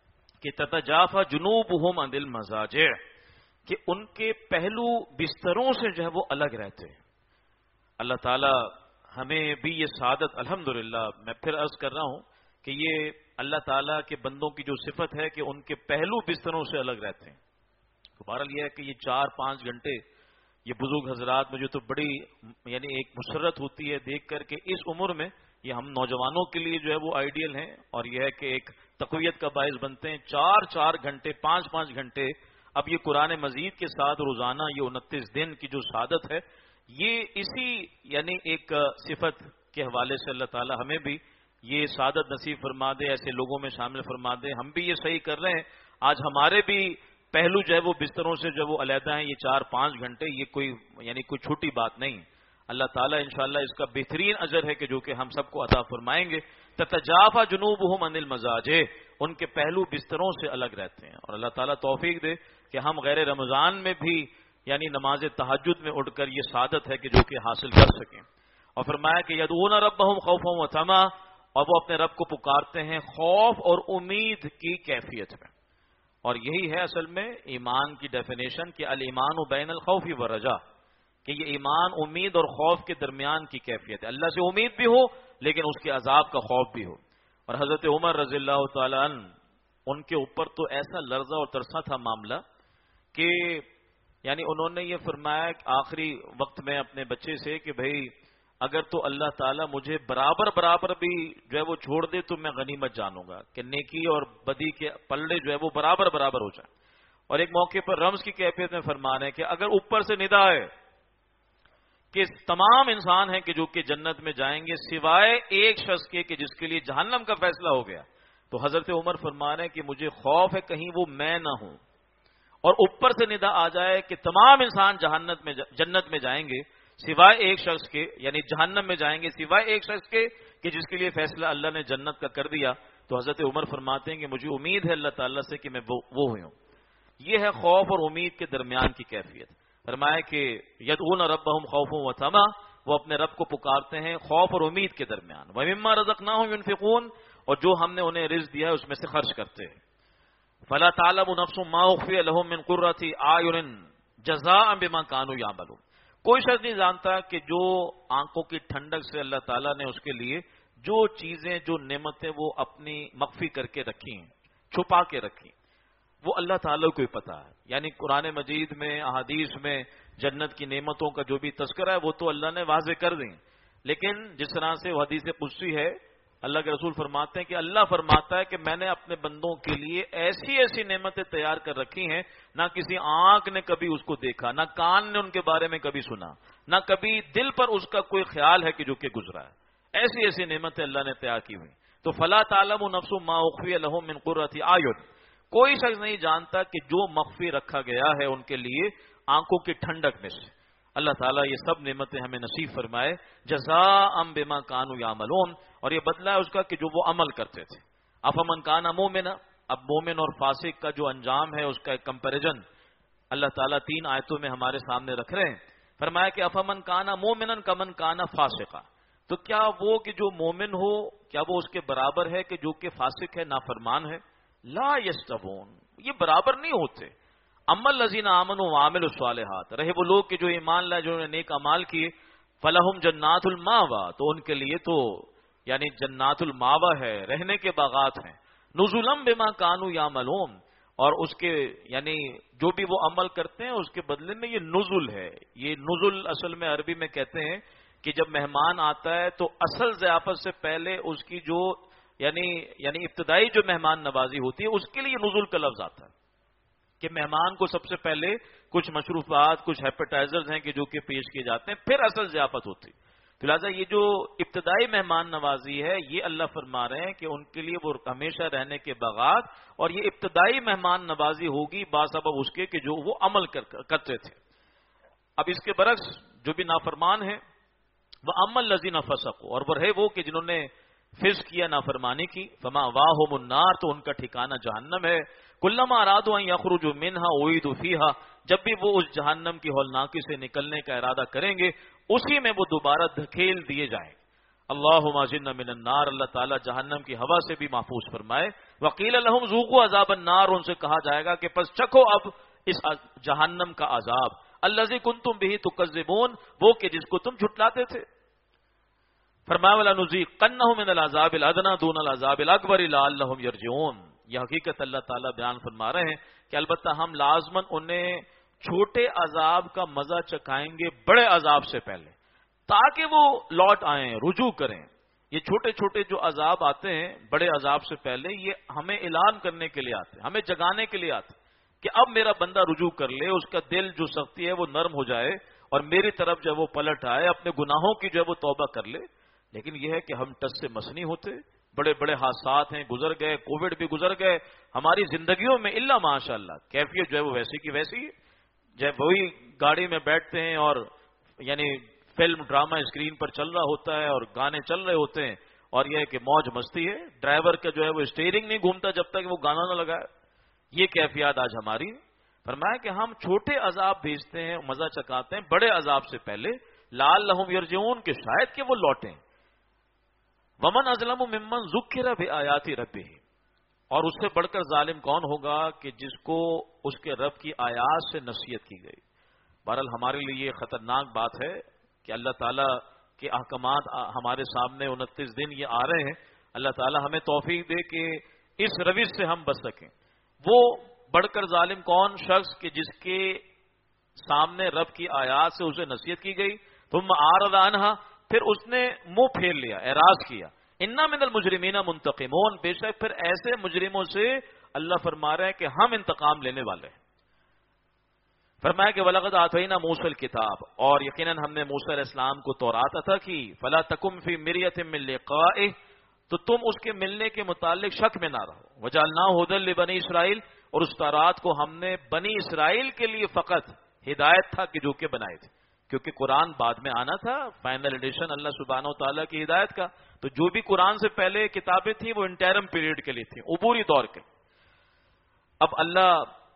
کہ تتجافا جنوبہم عن المضاجع، کہ ان کے پہلو بستروں سے جو ہے وہ الگ رہتے ہیں. اللہ تعالی ہمیں بھی یہ سعادت، الحمدللہ میں پھر عرض کر رہا ہوں کہ یہ اللہ تعالیٰ کے بندوں کی جو صفت ہے کہ ان کے پہلو بستروں سے الگ رہتے ہیں. تو بہرحال یہ ہے کہ یہ 4-5 گھنٹے یہ بزرگ حضرات مجھے تو بڑی یعنی ایک مسرت ہوتی ہے دیکھ کر کے اس عمر میں یہ ہم نوجوانوں کے لیے جو ہے وہ آئیڈیل ہیں، اور یہ ہے کہ ایک تقویت کا باعث بنتے ہیں. 4-4 گھنٹے 5-5 گھنٹے اب یہ قرآن مجید کے ساتھ روزانہ یہ 29 دن کی جو سعادت ہے، یہ اسی یعنی ایک صفت کے حوالے سے اللہ تعالی ہمیں بھی یہ سعادت نصیب فرما دے، ایسے لوگوں میں شامل فرما دے. ہم بھی یہ صحیح کر رہے ہیں، آج ہمارے بھی پہلو جو ہے وہ بستروں سے جو وہ علیحدہ ہیں. یہ 4-5 گھنٹے یہ کوئی یعنی کوئی چھوٹی بات نہیں. اللہ تعالیٰ انشاءاللہ اس کا بہترین اجر ہے کہ جو کہ ہم سب کو عطا فرمائیں گے. تتجافا جنوبہم عن المضاجع، ان کے پہلو بستروں سے الگ رہتے ہیں. اور اللہ تعالیٰ توفیق دے کہ ہم غیر رمضان میں بھی یعنی نماز تہجد میں اٹھ کر یہ سعادت ہے کہ جو کہ حاصل کر سکیں. اور فرمایا کہ یدعون ربہم خوفا وطمعا، اور وہ اپنے رب کو پکارتے ہیں خوف اور امید کی کیفیت میں. اور یہی ہے اصل میں ایمان کی ڈیفینیشن کہ الایمان بین الخوف والرجاء، کہ یہ ایمان امید اور خوف کے درمیان کی کیفیت ہے. اللہ سے امید بھی ہو لیکن اس کے عذاب کا خوف بھی ہو. اور حضرت عمر رضی اللہ تعالیٰ عنہ ان کے اوپر تو ایسا لرزہ اور ترسا تھا معاملہ کہ یعنی انہوں نے یہ فرمایا کہ آخری وقت میں اپنے بچے سے کہ بھائی اگر تو اللہ تعالیٰ مجھے برابر برابر بھی جو ہے وہ چھوڑ دے تو میں غنیمت جانوں گا کہ نیکی اور بدی کے پلڑے جو ہے وہ برابر برابر ہو جائیں. اور ایک موقع پر رمز کی کیفیت میں فرمان ہے کہ اگر اوپر سے ندا ہے کہ تمام انسان ہیں کہ جو کہ جنت میں جائیں گے سوائے ایک شخص کے کہ جس کے لیے جہنم کا فیصلہ ہو گیا, تو حضرت عمر فرمان ہے کہ مجھے خوف ہے کہیں وہ میں نہ ہوں. اور اوپر سے ندا آ جائے کہ تمام انسان جنت میں جائیں گے سوائے ایک شخص کے, یعنی جہنم میں جائیں گے سوائے ایک شخص کے کہ جس کے لیے فیصلہ اللہ نے جنت کا کر دیا, تو حضرت عمر فرماتے ہیں کہ مجھے امید ہے اللہ تعالیٰ سے کہ میں وہ ہوں. یہ ہے خوف اور امید کے درمیان کی کیفیت. فرمایا کہ یدعون ربہم خوفا وطمعا, وہ اپنے رب کو پکارتے ہیں خوف اور امید کے درمیان. ومما رزقناہم ينفقون, اور جو ہم نے انہیں رزق دیا ہے اس میں سے خرچ کرتے ہیں. فلا تعلم نفس ما اخفی لهم من قرۃ اعین جزاء بما كانوا يعملون. کوئی شخص نہیں جانتا کہ جو آنکھوں کی ٹھنڈک سے اللہ تعالیٰ نے اس کے لیے جو چیزیں جو نعمتیں وہ اپنی مخفی کر کے رکھی ہیں, چھپا کے رکھی, وہ اللہ تعالیٰ کو ہی پتا ہے. یعنی قرآن مجید میں احادیث میں جنت کی نعمتوں کا جو بھی تذکرہ ہے وہ تو اللہ نے واضح کر دیں, لیکن جس طرح سے وہ حدیث قدسی ہے اللہ کے رسول فرماتے ہیں کہ اللہ فرماتا ہے کہ میں نے اپنے بندوں کے لیے ایسی ایسی نعمتیں تیار کر رکھی ہیں نہ کسی آنکھ نے کبھی اس کو دیکھا, نہ کان نے ان کے بارے میں کبھی سنا, نہ کبھی دل پر اس کا کوئی خیال ہے کہ جو کہ گزرا ہے. ایسی ایسی نعمتیں اللہ نے تیار کی ہوئی. تو فلا تعلم نفس ما اخفی لهم من قرۃ اعین, کوئی شخص نہیں جانتا کہ جو مخفی رکھا گیا ہے ان کے لیے آنکھوں کی ٹھنڈک میں سے. اللہ تعالیٰ یہ سب نعمتیں ہمیں نصیب فرمائے. جزاء بما كانوا يعملون, اور یہ بدلہ ہے اس کا کہ جو وہ عمل کرتے تھے. افمن کان مومنا, اب مومن اور فاسق کا جو انجام ہے اس کا ایک کمپیریزن اللہ تعالیٰ 3 آیتوں میں ہمارے سامنے رکھ رہے ہیں. فرمایا کہ افمن کان مومنا کمن کان فاسقا, تو کیا وہ کہ جو مومن ہو کیا وہ اس کے برابر ہے کہ جو کہ فاسق ہے, نافرمان ہے؟ لا یستوون, یہ برابر نہیں ہوتے. اما الذین آمنوا وعملوا الصالحات, رہے وہ لوگ کہ جو ایمان لائے جنہوں نے نیک اعمال کیے, فلہم جنات الماوا, تو ان کے لیے تو یعنی جنات الماوا ہے, رہنے کے باغات ہیں. نزلا بما كانوا يعملون, اور اس کے یعنی جو بھی وہ عمل کرتے ہیں اس کے بدلے میں یہ نزل ہے. یہ نزل اصل میں عربی میں کہتے ہیں کہ جب مہمان آتا ہے تو اصل ضیافت سے پہلے اس کی جو یعنی ابتدائی جو مہمان نوازی ہوتی ہے اس کے لیے نزول کا لفظ آتا ہے کہ مہمان کو سب سے پہلے کچھ مشروبات, کچھ ہیپیٹائزرز ہیں کہ جو کہ پیش کیے جاتے ہیں, پھر اصل ضیافت ہوتی. تو لہٰذا یہ جو ابتدائی مہمان نوازی ہے یہ اللہ فرما رہے ہیں کہ ان کے لیے وہ ہمیشہ رہنے کے باغات, اور یہ ابتدائی مہمان نوازی ہوگی باسبب اس کے کہ جو وہ عمل کرتے تھے. اب اس کے برعکس جو بھی نافرمان ہیں وہ اما الذین فسقوا, اور وہ رہے وہ کہ جنہوں نے فسق کیا, نافرمانی کی, فما واہم النار, تو ان کا ٹھکانہ جہنم ہے. کلما ارادوا ان یخرجوا منها اعیدوا فیها, جب بھی وہ اس جہنم کی ہولناکی سے نکلنے کا ارادہ کریں گے اسی میں وہ دوبارہ دھکیل دیے جائیں. اللہم اجرنا من النار, اللہ تعالیٰ جہنم کی ہوا سے بھی محفوظ فرمائے. وقیل لهم ذوقوا عذاب النار, ان سے کہا جائے گا کہ پس چکھو اب اس جہنم کا عذاب. الذی کنتم به تکذبون, وہ کہ جس کو تم جھٹلاتے تھے. فرمایا وَلَنُذِيقَنَّهُم مِّنَ الْعَذَابِ الْأَدْنَىٰ دُونَ الْعَذَابِ الْأَكْبَرِ لَعَلَّهُمْ يَرْجِعُونَ. یہ حقیقت اللہ تعالیٰ بیان فرما رہے ہیں کہ البتہ ہم لازماً انہیں چھوٹے عذاب کا مزہ چکھائیں گے بڑے عذاب سے پہلے, تاکہ وہ لوٹ آئیں, رجوع کریں. یہ چھوٹے چھوٹے جو عذاب آتے ہیں بڑے عذاب سے پہلے, یہ ہمیں اعلان کرنے کے لیے آتے ہیں, ہمیں جگانے کے لیے آتے ہیں کہ اب میرا بندہ رجوع کر لے, اس کا دل جو سختی ہے وہ نرم ہو جائے اور میری طرف جب وہ پلٹ آئے, اپنے گناہوں کی جو ہے وہ توبہ کر لے. لیکن یہ ہے کہ ہم ٹس سے مس نہیں ہوتے. بڑے بڑے حادثات ہیں, گزر گئے, کووڈ بھی گزر گئے, ہماری زندگیوں میں الا ماشاء اللہ کیفیت جو ہے وہ ویسی کی ویسی ہے. جب وہی گاڑی میں بیٹھتے ہیں اور یعنی فلم ڈرامہ اسکرین پر چل رہا ہوتا ہے اور گانے چل رہے ہوتے ہیں, اور یہ ہے کہ موج مستی ہے, ڈرائیور کا جو ہے وہ اسٹیئرنگ نہیں گھومتا جب تک وہ گانا نہ لگائے. یہ کیفیت آج ہماری. فرمایا کہ ہم چھوٹے عذاب بھیجتے ہیں, مزہ چکاتے ہیں بڑے عذاب سے پہلے, لعلہم یرجعون, کہ شاید کہ وہ لوٹیں. ومن اظلم ممن ذکر بآیات ربہ, اور اس سے بڑھ کر ظالم کون ہوگا کہ جس کو اس کے رب کی آیات سے نصیحت کی گئی. بہرحال ہمارے لیے یہ خطرناک بات ہے کہ اللہ تعالیٰ کے احکامات ہمارے سامنے 29 دن یہ آ رہے ہیں. اللہ تعالیٰ ہمیں توفیق دے کہ اس روش سے ہم بچ سکیں. وہ بڑھ کر ظالم کون شخص کہ جس کے سامنے رب کی آیات سے اسے نصیحت کی گئی، ثم اعرض عنہا، پھر اس نے منہ پھیر لیا، اعراض کیا. انا من المجرمین منتقمون، بے شک پھر ایسے مجرموں سے اللہ فرما رہے ہیں کہ ہم انتقام لینے والے ہیں. فرمایا کہ وَلَقَدْ آتَيْنَا مُوسَى الْكِتَابَ، اور یقیناً ہم نے موسیٰ علیہ السلام کو تورات عطا کی. فَلَا تَكُمْ فِي مِرْيَةٍ مِّن لِقَائِهِ، تو تم اس کے ملنے کے متعلق شک میں نہ رہو. وَجَعَلْنَاهُ هُدًى لِبَنِي اسرائیل، اور اس تورات کو ہم نے بنی اسرائیل کے لیے فقط ہدایت تھا کہ جو کہ بنائے تھے، کیونکہ قرآن بعد میں آنا تھا، فائنل ایڈیشن اللہ سبحانہ و تعالیٰ کی ہدایت کا. تو جو بھی قرآن سے پہلے کتابیں تھیں وہ انٹرم پیریڈ کے لیے تھیں، عبوری دور کے. اب اللہ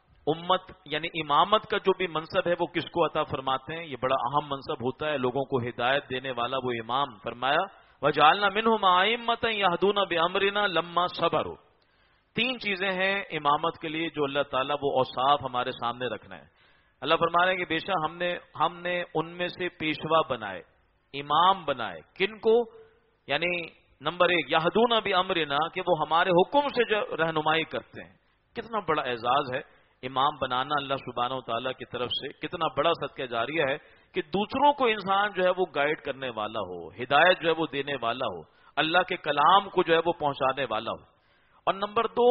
امت یعنی امامت کا جو بھی منصب ہے وہ کس کو عطا فرماتے ہیں؟ یہ بڑا اہم منصب ہوتا ہے، لوگوں کو ہدایت دینے والا وہ امام. فرمایا وَجَعَلْنَا مِنْهُمْ أَئِمَّةً يَهْدُونَ بِأَمْرِنَا لَمَّا صَبَرُوا. تین چیزیں ہیں امامت کے لیے جو اللہ تعالیٰ وہ اوصاف ہمارے سامنے رکھنا ہے. اللہ فرما رہے ہیں کہ بے شک ہم نے ان میں سے پیشوا بنائے، امام بنائے. کن کو؟ یعنی نمبر ایک یہدون بامرنا، کہ وہ ہمارے حکم سے جو رہنمائی کرتے ہیں. کتنا بڑا اعزاز ہے امام بنانا اللہ سبحانہ و تعالیٰ کی طرف سے، کتنا بڑا صدقہ جاریہ ہے کہ دوسروں کو انسان جو ہے وہ گائیڈ کرنے والا ہو، ہدایت جو ہے وہ دینے والا ہو، اللہ کے کلام کو جو ہے وہ پہنچانے والا ہو. اور نمبر دو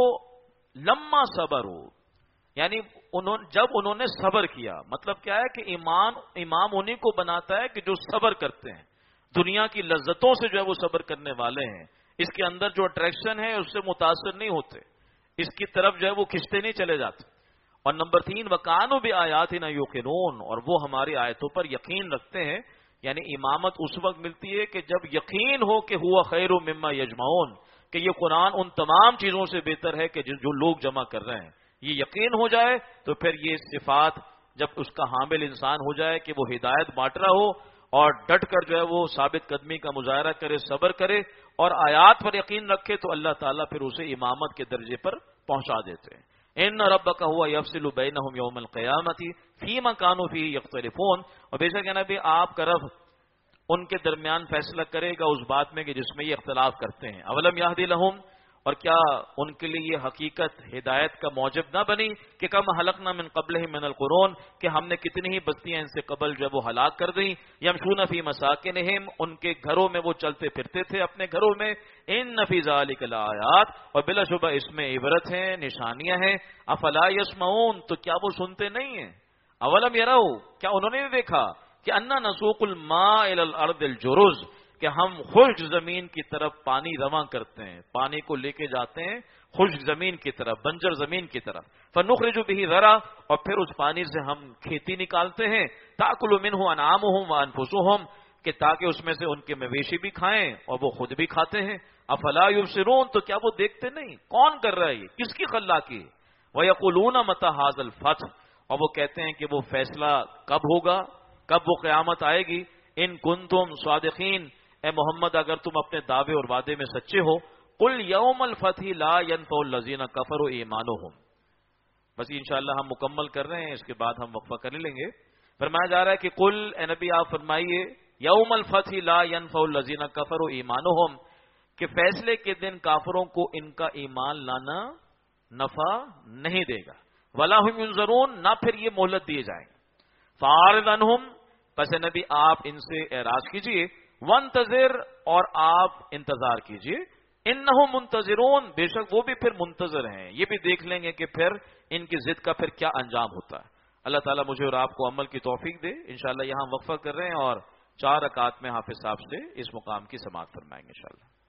لما صبر ہو، یعنی جب انہوں نے صبر کیا. مطلب کیا ہے کہ امام انہیں کو بناتا ہے کہ جو صبر کرتے ہیں، دنیا کی لذتوں سے جو ہے وہ صبر کرنے والے ہیں، اس کے اندر جو اٹریکشن ہے اس سے متاثر نہیں ہوتے، اس کی طرف جو ہے وہ کھنچتے نہیں چلے جاتے. اور نمبر تین وَكَانُوا بِآيَاتِنَا يُوقِنُونَ، اور وہ ہماری آیتوں پر یقین رکھتے ہیں. یعنی امامت اس وقت ملتی ہے کہ جب یقین ہو کہ ہوا خیر مما یجمعون، کہ یہ قرآن ان تمام چیزوں سے بہتر ہے کہ جو لوگ جمع کر رہے ہیں. یہ یقین ہو جائے تو پھر یہ صفات جب اس کا حامل انسان ہو جائے کہ وہ ہدایت بانٹ رہا ہو اور ڈٹ کر جو ہے وہ ثابت قدمی کا مظاہرہ کرے، صبر کرے اور آیات پر یقین رکھے، تو اللہ تعالیٰ پھر اسے امامت کے درجے پر پہنچا دیتے ہیں. ان ربک هو یفصل بینہم یوم القیامۃ فیما کانوا فیہ یختلفون، اور بے شک نبی آپ کا رب ان کے درمیان فیصلہ کرے گا اس بات میں کہ جس میں یہ اختلاف کرتے ہیں. اولم یہد لہم، اور کیا ان کے لیے یہ حقیقت ہدایت کا موجب نہ بنی کہ کم ہلکنا من قبلہم من القرون، کہ ہم نے کتنی ہی بستیاں ان سے قبل جب وہ ہلاک کر دیں. یمشون فی مساکنہم، ان کے گھروں میں وہ چلتے پھرتے تھے اپنے گھروں میں. ان فی ذالک لآیات، اور بلا شبہ اس میں عبرت ہیں، نشانیاں ہیں. افلا یسمعون، تو کیا وہ سنتے نہیں ہیں؟ اولم یروا، کیا انہوں نے نہیں دیکھا کہ انا نسوق الماء الی الارض الجرز، کہ ہم خشک زمین کی طرف پانی رواں کرتے ہیں، پانی کو لے کے جاتے ہیں خشک زمین کی طرف، بنجر زمین کی طرف. فنخرج به ذرا، اور پھر اس پانی سے ہم کھیتی نکالتے ہیں. تاکل منه انعامهم وانفسهم، کہ تاکہ اس میں سے ان کے مویشی بھی کھائیں اور وہ خود بھی کھاتے ہیں. افلا یبصرون، تو کیا وہ دیکھتے نہیں؟ کون کر رہا ہے یہ؟ کس کی خلاقی ہے؟ ویقولون متى هذا الفتح، اور وہ کہتے ہیں کہ وہ فیصلہ کب ہوگا، کب وہ قیامت آئے گی. ان کنتم صادقین، اے محمد اگر تم اپنے دعوے اور وعدے میں سچے ہو. قل یوم الفتح لا ينفع الذین کفروا ایمانهم. بس انشاءاللہ ہم مکمل کر رہے ہیں، اس کے بعد ہم وقفہ کر لیں گے. فرمایا جا رہا ہے کہ قل، اے نبی آپ فرمائیے، یوم الفتح لا ينفع الذین کفروا ایمانهم، کہ فیصلے کے دن کافروں کو ان کا ایمان لانا نفع نہیں دے گا. ولا هم ينظرون، نہ پھر یہ مہلت دیے جائیں گے. فاعرض عنهم، پس نبی آپ ان سے اعراض کیجئے. وانتظر، اور آپ انتظار کیجئے. انہم منتظرون، بے شک وہ بھی پھر منتظر ہیں، یہ بھی دیکھ لیں گے کہ پھر ان کی ضد کا پھر کیا انجام ہوتا ہے. اللہ تعالیٰ مجھے اور آپ کو عمل کی توفیق دے. انشاءاللہ یہاں وقفہ کر رہے ہیں اور 4 رکعات میں حافظ صاحب سے اس مقام کی سماعت فرمائیں گے انشاءاللہ.